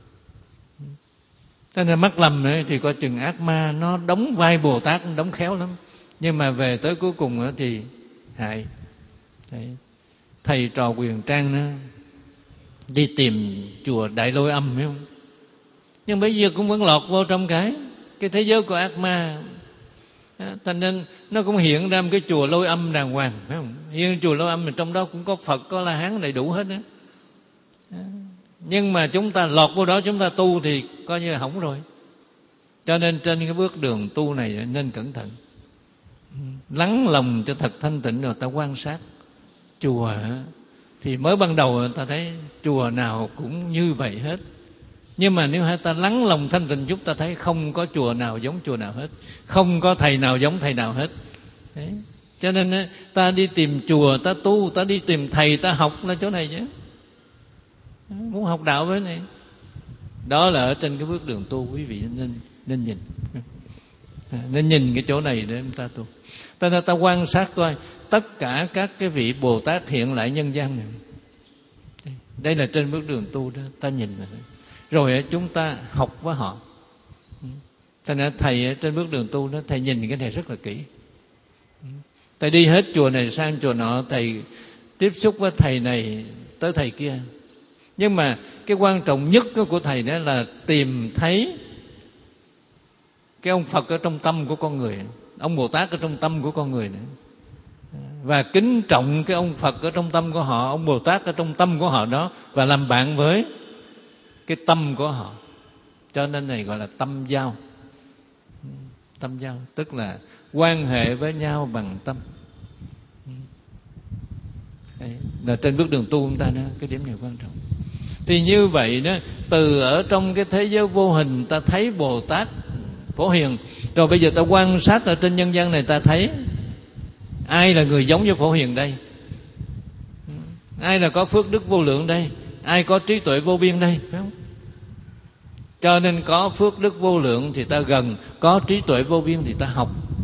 Cho nên mắc lầm nữa thì coi chừng ác ma nó đóng vai Bồ Tát, nó đóng khéo lắm, nhưng mà về tới cuối cùng nữa thì hại. Đấy. Thầy trò Quyền Trang đó đi tìm chùa Đại Lôi Âm, phải không? Nhưng bây giờ cũng vẫn lọt vô trong cái cái thế giới của ác ma. Thành nên nó cũng hiện ra một cái chùa Lôi Âm đàng hoàng, phải không? Hiện chùa Lôi Âm thì trong đó cũng có Phật, có La Hán đầy đủ hết đó. Nhưng mà chúng ta lọt vô đó, chúng ta tu thì coi như là hỏng rồi. Cho nên trên cái bước đường tu này nên cẩn thận, lắng lòng cho thật thanh tịnh, rồi ta quan sát. Chùa thì mới ban đầu ta thấy chùa nào cũng như vậy hết, nhưng mà nếu ta lắng lòng thanh tịnh chút, ta thấy không có chùa nào giống chùa nào hết, không có thầy nào giống thầy nào hết. Đấy. Cho nên ta đi tìm chùa, ta tu, ta đi tìm thầy, ta học là chỗ này chứ. Muốn học đạo với này, đó là ở trên cái bước đường tu. Quý vị nên nên nhìn, nên nhìn cái chỗ này để chúng ta tu. Ta ta quan sát coi tất cả các cái vị Bồ Tát hiện lại nhân gian này. Đây là trên bước đường tu đó, ta nhìn rồi, rồi chúng ta học với họ. Thành ra thầy trên bước đường tu đó, thầy nhìn cái này rất là kỹ. Thầy đi hết chùa này sang chùa nọ, thầy tiếp xúc với thầy này tới thầy kia. Nhưng mà cái quan trọng nhất của thầy đó là tìm thấy cái ông Phật ở trong tâm của con người, ông Bồ Tát ở trong tâm của con người nữa, và kính trọng cái ông Phật ở trong tâm của họ, ông Bồ Tát ở trong tâm của họ đó, và làm bạn với cái tâm của họ. Cho nên này gọi là tâm giao. Tâm giao tức là quan hệ với nhau bằng tâm. Đấy, là trên bước đường tu chúng ta đó, cái điểm này quan trọng. Thì như vậy đó, từ ở trong cái thế giới vô hình ta thấy Bồ Tát Phổ Hiền, rồi bây giờ ta quan sát ở trên nhân gian này, ta thấy ai là người giống với Phổ Hiền đây, ai là có phước đức vô lượng đây, ai có trí tuệ vô biên đây, phải không? Cho nên có phước đức vô lượng thì ta gần, có trí tuệ vô biên thì ta học.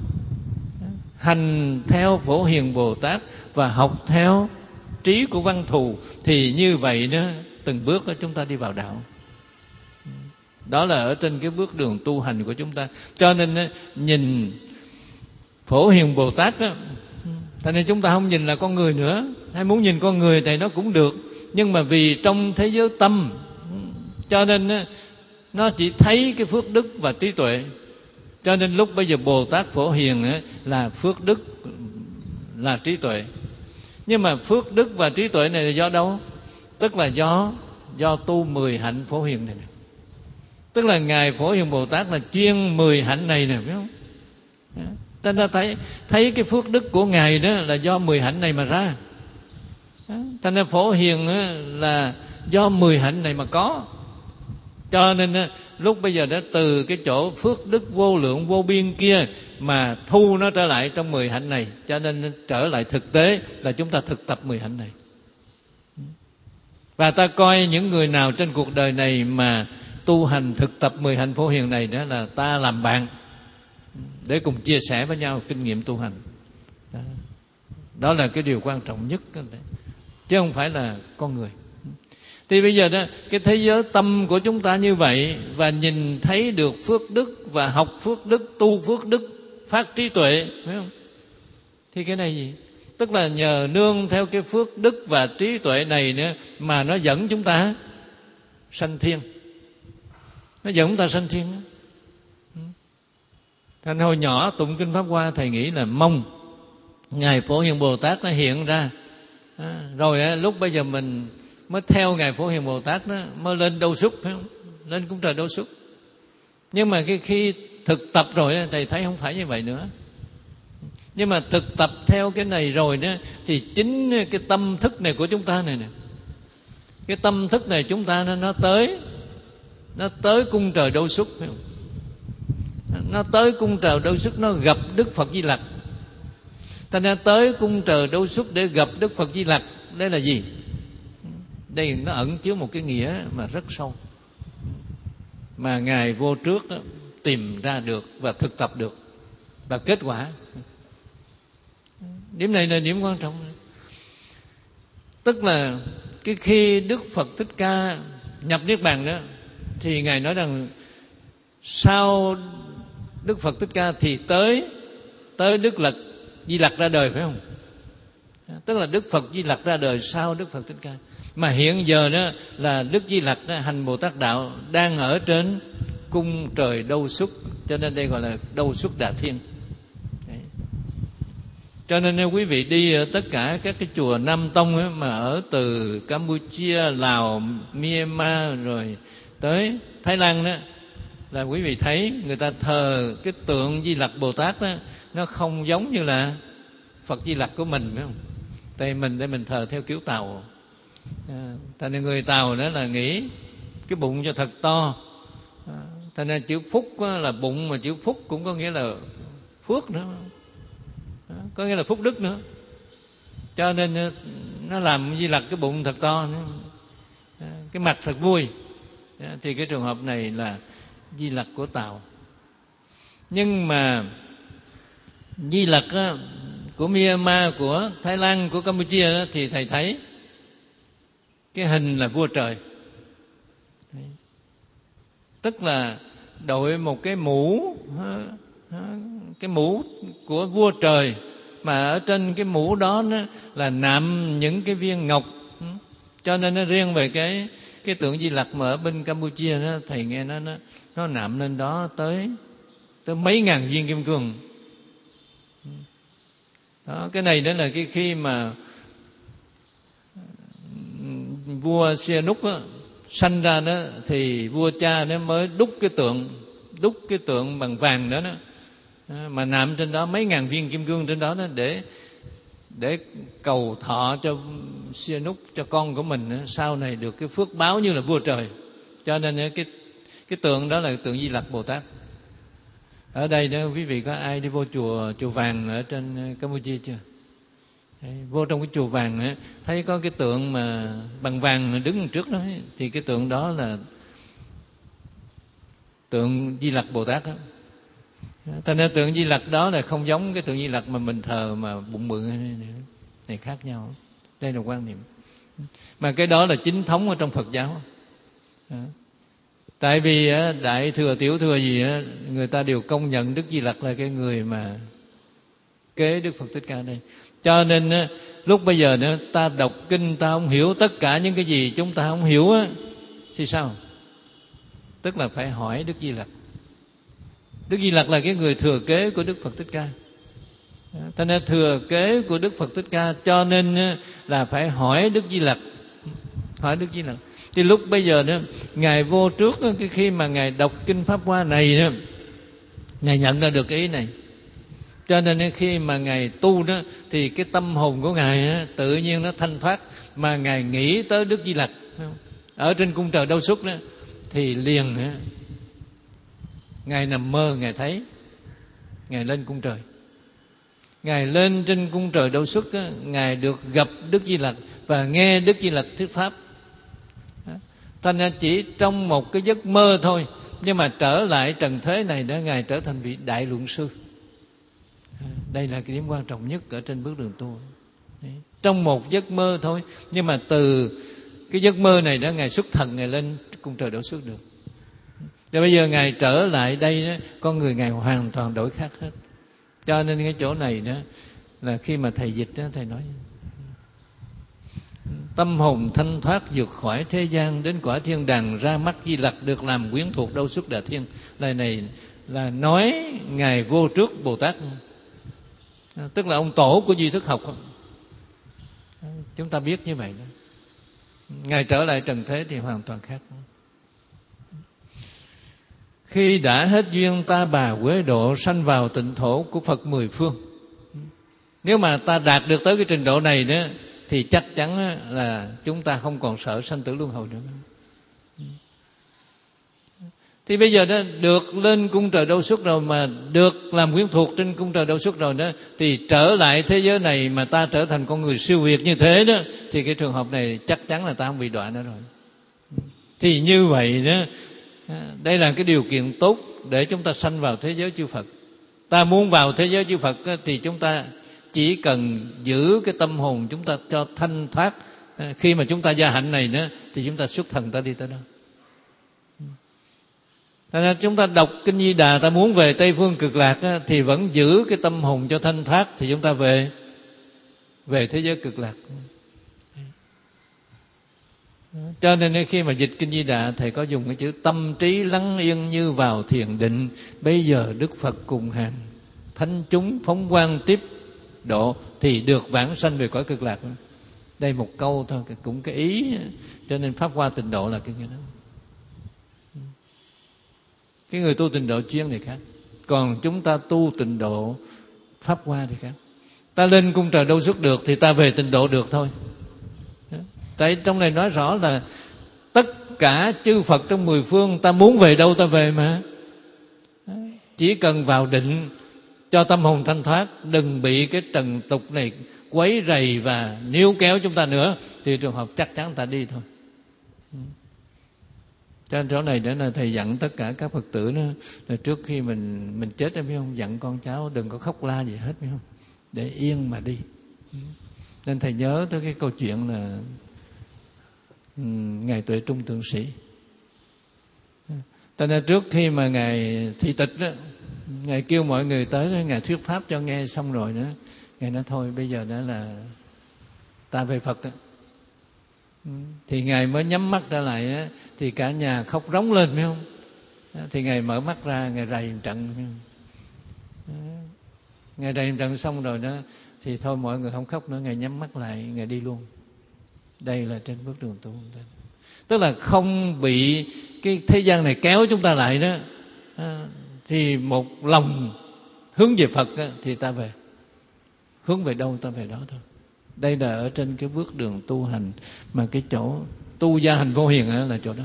Hành theo Phổ Hiền Bồ Tát và học theo trí của Văn Thù, thì như vậy đó, từng bước đó chúng ta đi vào đạo. Đó là ở trên cái bước đường tu hành của chúng ta. Cho nên đó, nhìn Phổ Hiền Bồ Tát đó, thành nên chúng ta không nhìn là con người nữa. Hay muốn nhìn con người thì nó cũng được, Nhưng mà vì trong thế giới tâm cho nên nó chỉ thấy cái phước đức và trí tuệ. Cho nên lúc bây giờ Bồ Tát Phổ Hiền là phước đức, là trí tuệ. Nhưng mà phước đức và trí tuệ này là do đâu? Tức là do do tu mười hạnh Phổ Hiền này, này. Tức là Ngài Phổ Hiền Bồ Tát là chuyên mười hạnh này nè, biết không? Ta ta thấy thấy cái phước đức của Ngài đó là do mười hạnh này mà ra. Ta nên Phổ Hiền là do mười hạnh này mà có. Cho nên lúc bây giờ đó từ cái chỗ phước đức vô lượng vô biên kia mà thu nó trở lại trong mười hạnh này. Cho nên trở lại thực tế là chúng ta thực tập mười hạnh này. Và ta coi những người nào trên cuộc đời này mà tu hành thực tập mười hạnh Phổ Hiền này, đó là ta làm bạn để cùng chia sẻ với nhau kinh nghiệm tu hành. Đó, đó là cái điều quan trọng nhất, chứ không phải là con người. Thì bây giờ đó, cái thế giới tâm của chúng ta như vậy, và nhìn thấy được phước đức và học phước đức, tu phước đức, phát trí tuệ, phải không? Thì cái này gì? Tức là nhờ nương theo cái phước đức và trí tuệ này nữa mà nó dẫn chúng ta sanh thiên. Nó dẫn chúng ta sanh thiên đó. Thành hồi nhỏ tụng kinh Pháp Hoa, thầy nghĩ là mong Ngài Phổ Hiền Bồ Tát nó hiện ra. À, rồi lúc bây giờ mình mới theo Ngài Phổ Hiền Bồ Tát đó, mới lên Đâu Xuất, phải không? Lên cung trời Đâu Xuất. Nhưng mà cái khi thực tập rồi thầy thấy không phải như vậy nữa. Nhưng mà thực tập theo cái này rồi đó, thì chính cái tâm thức này của chúng ta này nè, cái tâm thức này chúng ta nó, nó tới nó tới cung trời Đâu Xuất, phải không? Nó tới cung trời Đâu Xuất, nó gặp Đức Phật Di Lặc. Thành ra tới cung trời Đâu Xuất để gặp Đức Phật Di Lặc, đây là gì? Đây nó ẩn chứa một cái nghĩa mà rất sâu, mà Ngài vô trước đó, tìm ra được và thực tập được, và kết quả. Điểm này là điểm quan trọng. Tức là cái khi Đức Phật Thích Ca nhập Niết Bàn đó, thì Ngài nói rằng sau Đức Phật Thích Ca thì tới tới Đức Lặc Di Lặc ra đời, phải không? Tức là Đức Phật Di Lặc ra đời sau Đức Phật Thích Ca. Mà hiện giờ đó là Đức Di Lặc đó, hành Bồ Tát đạo đang ở trên cung trời Đâu Xuất, cho nên đây gọi là Đâu Xuất Đà Thiên. Đấy. Cho nên nếu quý vị đi ở tất cả các cái chùa Nam Tông ấy, mà ở từ Campuchia, Lào, Myanmar rồi tới Thái Lan đó, là quý vị thấy người ta thờ cái tượng Di Lặc Bồ Tát đó, nó không giống như là Phật Di Lặc của mình, phải không? Tại mình đây mình thờ theo kiểu Tàu. À, thành ra người Tàu đó là nghĩ cái bụng cho thật to. À, thành ra chữ Phúc là bụng, mà chữ Phúc cũng có nghĩa là phước nữa, à, có nghĩa là phúc đức nữa. Cho nên nó làm Di Lặc cái bụng thật to nữa. À, cái mặt thật vui. À, thì cái trường hợp này là Di Lặc của Tàu. Nhưng mà Di Lặc á, của Myanmar, của Thái Lan, của Campuchia đó, thì thầy thấy cái hình là vua trời. Đấy. Tức là đội một cái mũ, cái mũ của vua trời, mà ở trên cái mũ đó nó là nạm những cái viên ngọc. Cho nên nó riêng về cái cái tượng Di Lặc mà ở bên Campuchia đó, thầy nghe nó nó nó nạm lên đó tới tới mấy ngàn viên kim cương. Đó, cái này đó là cái khi mà vua Sihanouk á, sanh ra đó, thì vua cha nó mới đúc cái tượng đúc cái tượng bằng vàng đó, đó mà nạm trên đó mấy ngàn viên kim cương trên đó, đó để để cầu thọ cho Sihanouk, cho con của mình đó, sau này được cái phước báo như là vua trời. Cho nên cái cái tượng đó là tượng Di Lặc Bồ Tát. Ở đây đó quý vị có ai đi vô chùa chùa vàng ở trên Campuchia chưa? Đấy, vô trong cái chùa vàng ấy, thấy có cái tượng mà bằng vàng đứng trước đó, thì cái tượng đó là tượng Di Lặc Bồ Tát đó. Thành ra tượng Di Lặc đó là không giống cái tượng Di Lặc mà mình thờ mà bụng bự này, này khác nhau. Đây là quan niệm. Mà cái đó là chính thống ở trong Phật giáo. Đó. Tại vì đại thừa tiểu thừa gì người ta đều công nhận Đức Di Lặc là cái người mà kế Đức Phật Thích Ca đây. Cho nên lúc bây giờ nữa ta đọc kinh ta không hiểu tất cả những cái gì chúng ta không hiểu á, thì sao? Tức là phải hỏi Đức Di Lặc. Đức Di Lặc là cái người thừa kế của Đức Phật Thích Ca. Cho nên thừa kế của Đức Phật Thích Ca, cho nên là phải hỏi Đức Di Lặc. Hỏi Đức Di Lặc. Thì lúc bây giờ đó, Ngài vô trước đó, cái khi mà Ngài đọc kinh Pháp Hoa này đó, Ngài nhận ra được cái ý này. Cho nên khi mà Ngài tu đó, thì cái tâm hồn của Ngài đó, tự nhiên nó thanh thoát, mà Ngài nghĩ tới Đức Di Lặc ở trên cung trời Đâu Xuất đó, thì liền đó, Ngài nằm mơ Ngài thấy Ngài lên cung trời. Ngài lên trên cung trời Đâu Xuất đó, Ngài được gặp Đức Di Lặc và nghe Đức Di Lặc thuyết pháp. Thành ra chỉ trong một cái giấc mơ thôi, nhưng mà trở lại trần thế này đó, Ngài trở thành vị đại luận sư. Đây là cái điểm quan trọng nhất ở trên bước đường tu. Đấy. Trong một giấc mơ thôi, nhưng mà từ cái giấc mơ này đó, Ngài xuất thần, Ngài lên cung trời Đâu Xuất được. Thì bây giờ Ngài trở lại đây đó, con người Ngài hoàn toàn đổi khác hết. Cho nên cái chỗ này đó là khi mà thầy dịch đó, thầy nói tâm hồn thanh thoát vượt khỏi thế gian, đến cõi thiên đàng, ra mắt Di Lặc, được làm quyến thuộc Đâu Xuất Đà Thiên. Lời này là nói Ngài Vô Trước Bồ Tát, tức là ông tổ của duy thức học. Chúng ta biết như vậy đó. Ngài trở lại trần thế thì hoàn toàn khác. Khi đã hết duyên ta bà Quế Độ, sanh vào tịnh thổ của Phật mười phương. Nếu mà ta đạt được tới cái trình độ này đó, thì chắc chắn là chúng ta không còn sợ sanh tử luân hồi nữa. Thì bây giờ đó được lên cung trời Đâu Xuất rồi, mà được làm quyến thuộc trên cung trời Đâu Xuất rồi đó, thì trở lại thế giới này mà ta trở thành con người siêu việt như thế đó, thì cái trường hợp này chắc chắn là ta không bị đọa nữa rồi. Thì như vậy đó, đây là cái điều kiện tốt để chúng ta sanh vào thế giới chư Phật. Ta muốn vào thế giới chư Phật thì chúng ta chỉ cần giữ cái tâm hồn chúng ta cho thanh thoát. Khi mà chúng ta gia hạnh này nữa, thì chúng ta xuất thần ta đi tới đó. Thành ra chúng ta đọc kinh Di Đà, ta muốn về Tây Phương Cực Lạc á, thì vẫn giữ cái tâm hồn cho thanh thoát, thì chúng ta về về thế giới Cực Lạc. Cho nên khi mà dịch kinh Di Đà, thầy có dùng cái chữ tâm trí lắng yên như vào thiền định, bây giờ Đức Phật cùng hàng thánh chúng phóng quang tiếp độ, thì được vãng sanh về cõi Cực Lạc. Đây một câu thôi, cũng cái ý. Cho nên Pháp Hoa Tịnh Độ là cái nghĩa đó. Cái người tu tịnh độ chuyên thì khác, còn chúng ta tu tịnh độ Pháp Hoa thì khác. Ta lên cung trời Đâu Xuất được thì ta về tịnh độ được thôi. Tại trong này nói rõ là tất cả chư Phật trong mười phương, ta muốn về đâu ta về mà. Chỉ cần vào định, cho tâm hồn thanh thoát, đừng bị cái trần tục này quấy rầy và níu kéo chúng ta nữa, thì trường hợp chắc chắn ta đi thôi. Cho nên chỗ này để là thầy dặn tất cả các Phật tử đó, là trước khi mình mình chết em biết không, dặn con cháu đừng có khóc la gì hết, biết không, để yên mà đi. Nên thầy nhớ tới cái câu chuyện là Ngài Tuệ Trung Thượng Sĩ. Cho nên trước khi mà Ngài thị tịch đó, Ngài kêu mọi người tới đó, Ngài thuyết pháp cho nghe xong rồi nữa, Ngài nói thôi bây giờ đó là ta về Phật đó. Thì Ngài mới nhắm mắt ra lại á, thì cả nhà khóc rống lên, phải không? Thì Ngài mở mắt ra, Ngài rầy một trận, phải không? Ngài rầy một trận xong rồi đó, thì thôi mọi người không khóc nữa, Ngài nhắm mắt lại, Ngài đi luôn. Đây là trên bước đường tu. Tức là không bị cái thế gian này kéo chúng ta lại đó, thì một lòng hướng về Phật á, thì ta về. Hướng về đâu ta về đó thôi. Đây là ở trên cái bước đường tu hành, mà cái chỗ tu gia hành vô hiền là chỗ đó.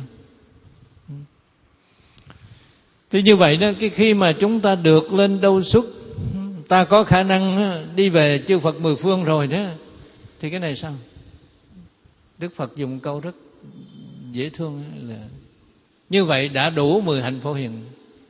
Thì như vậy đó, cái khi mà chúng ta được lên Đâu Xuất, ta có khả năng đi về chư Phật mười phương rồi đó, thì cái này sao? Đức Phật dùng câu rất dễ thương là như vậy đã đủ mười hạnh phổ hiền.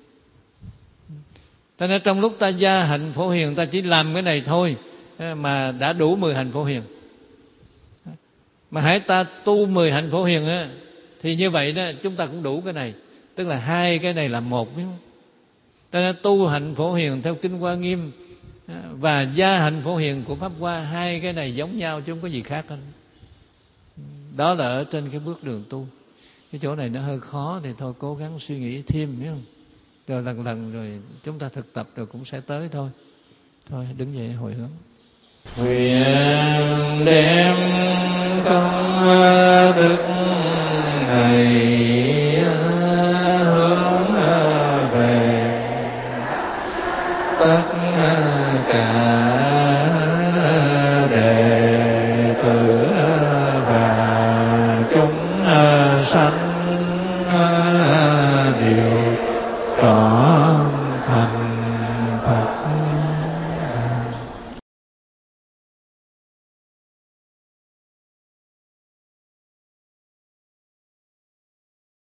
Cho nên trong lúc ta gia hạnh phổ hiền, ta chỉ làm cái này thôi mà đã đủ mười hạnh phổ hiền. Mà hãy ta tu mười hạnh phổ hiền á, thì như vậy đó chúng ta cũng đủ cái này. Tức là hai cái này là một, biết không? Ta tu hạnh phổ hiền theo kinh Hoa Nghiêm và gia hạnh phổ hiền của Pháp Hoa, hai cái này giống nhau chứ không có gì khác hết. Đó là ở trên cái bước đường tu. Cái chỗ này nó hơi khó thì thôi cố gắng suy nghĩ thêm, biết không? Rồi lần lần rồi chúng ta thực tập rồi cũng sẽ tới thôi. Thôi đứng dậy hồi hướng. Nguyện đem công đức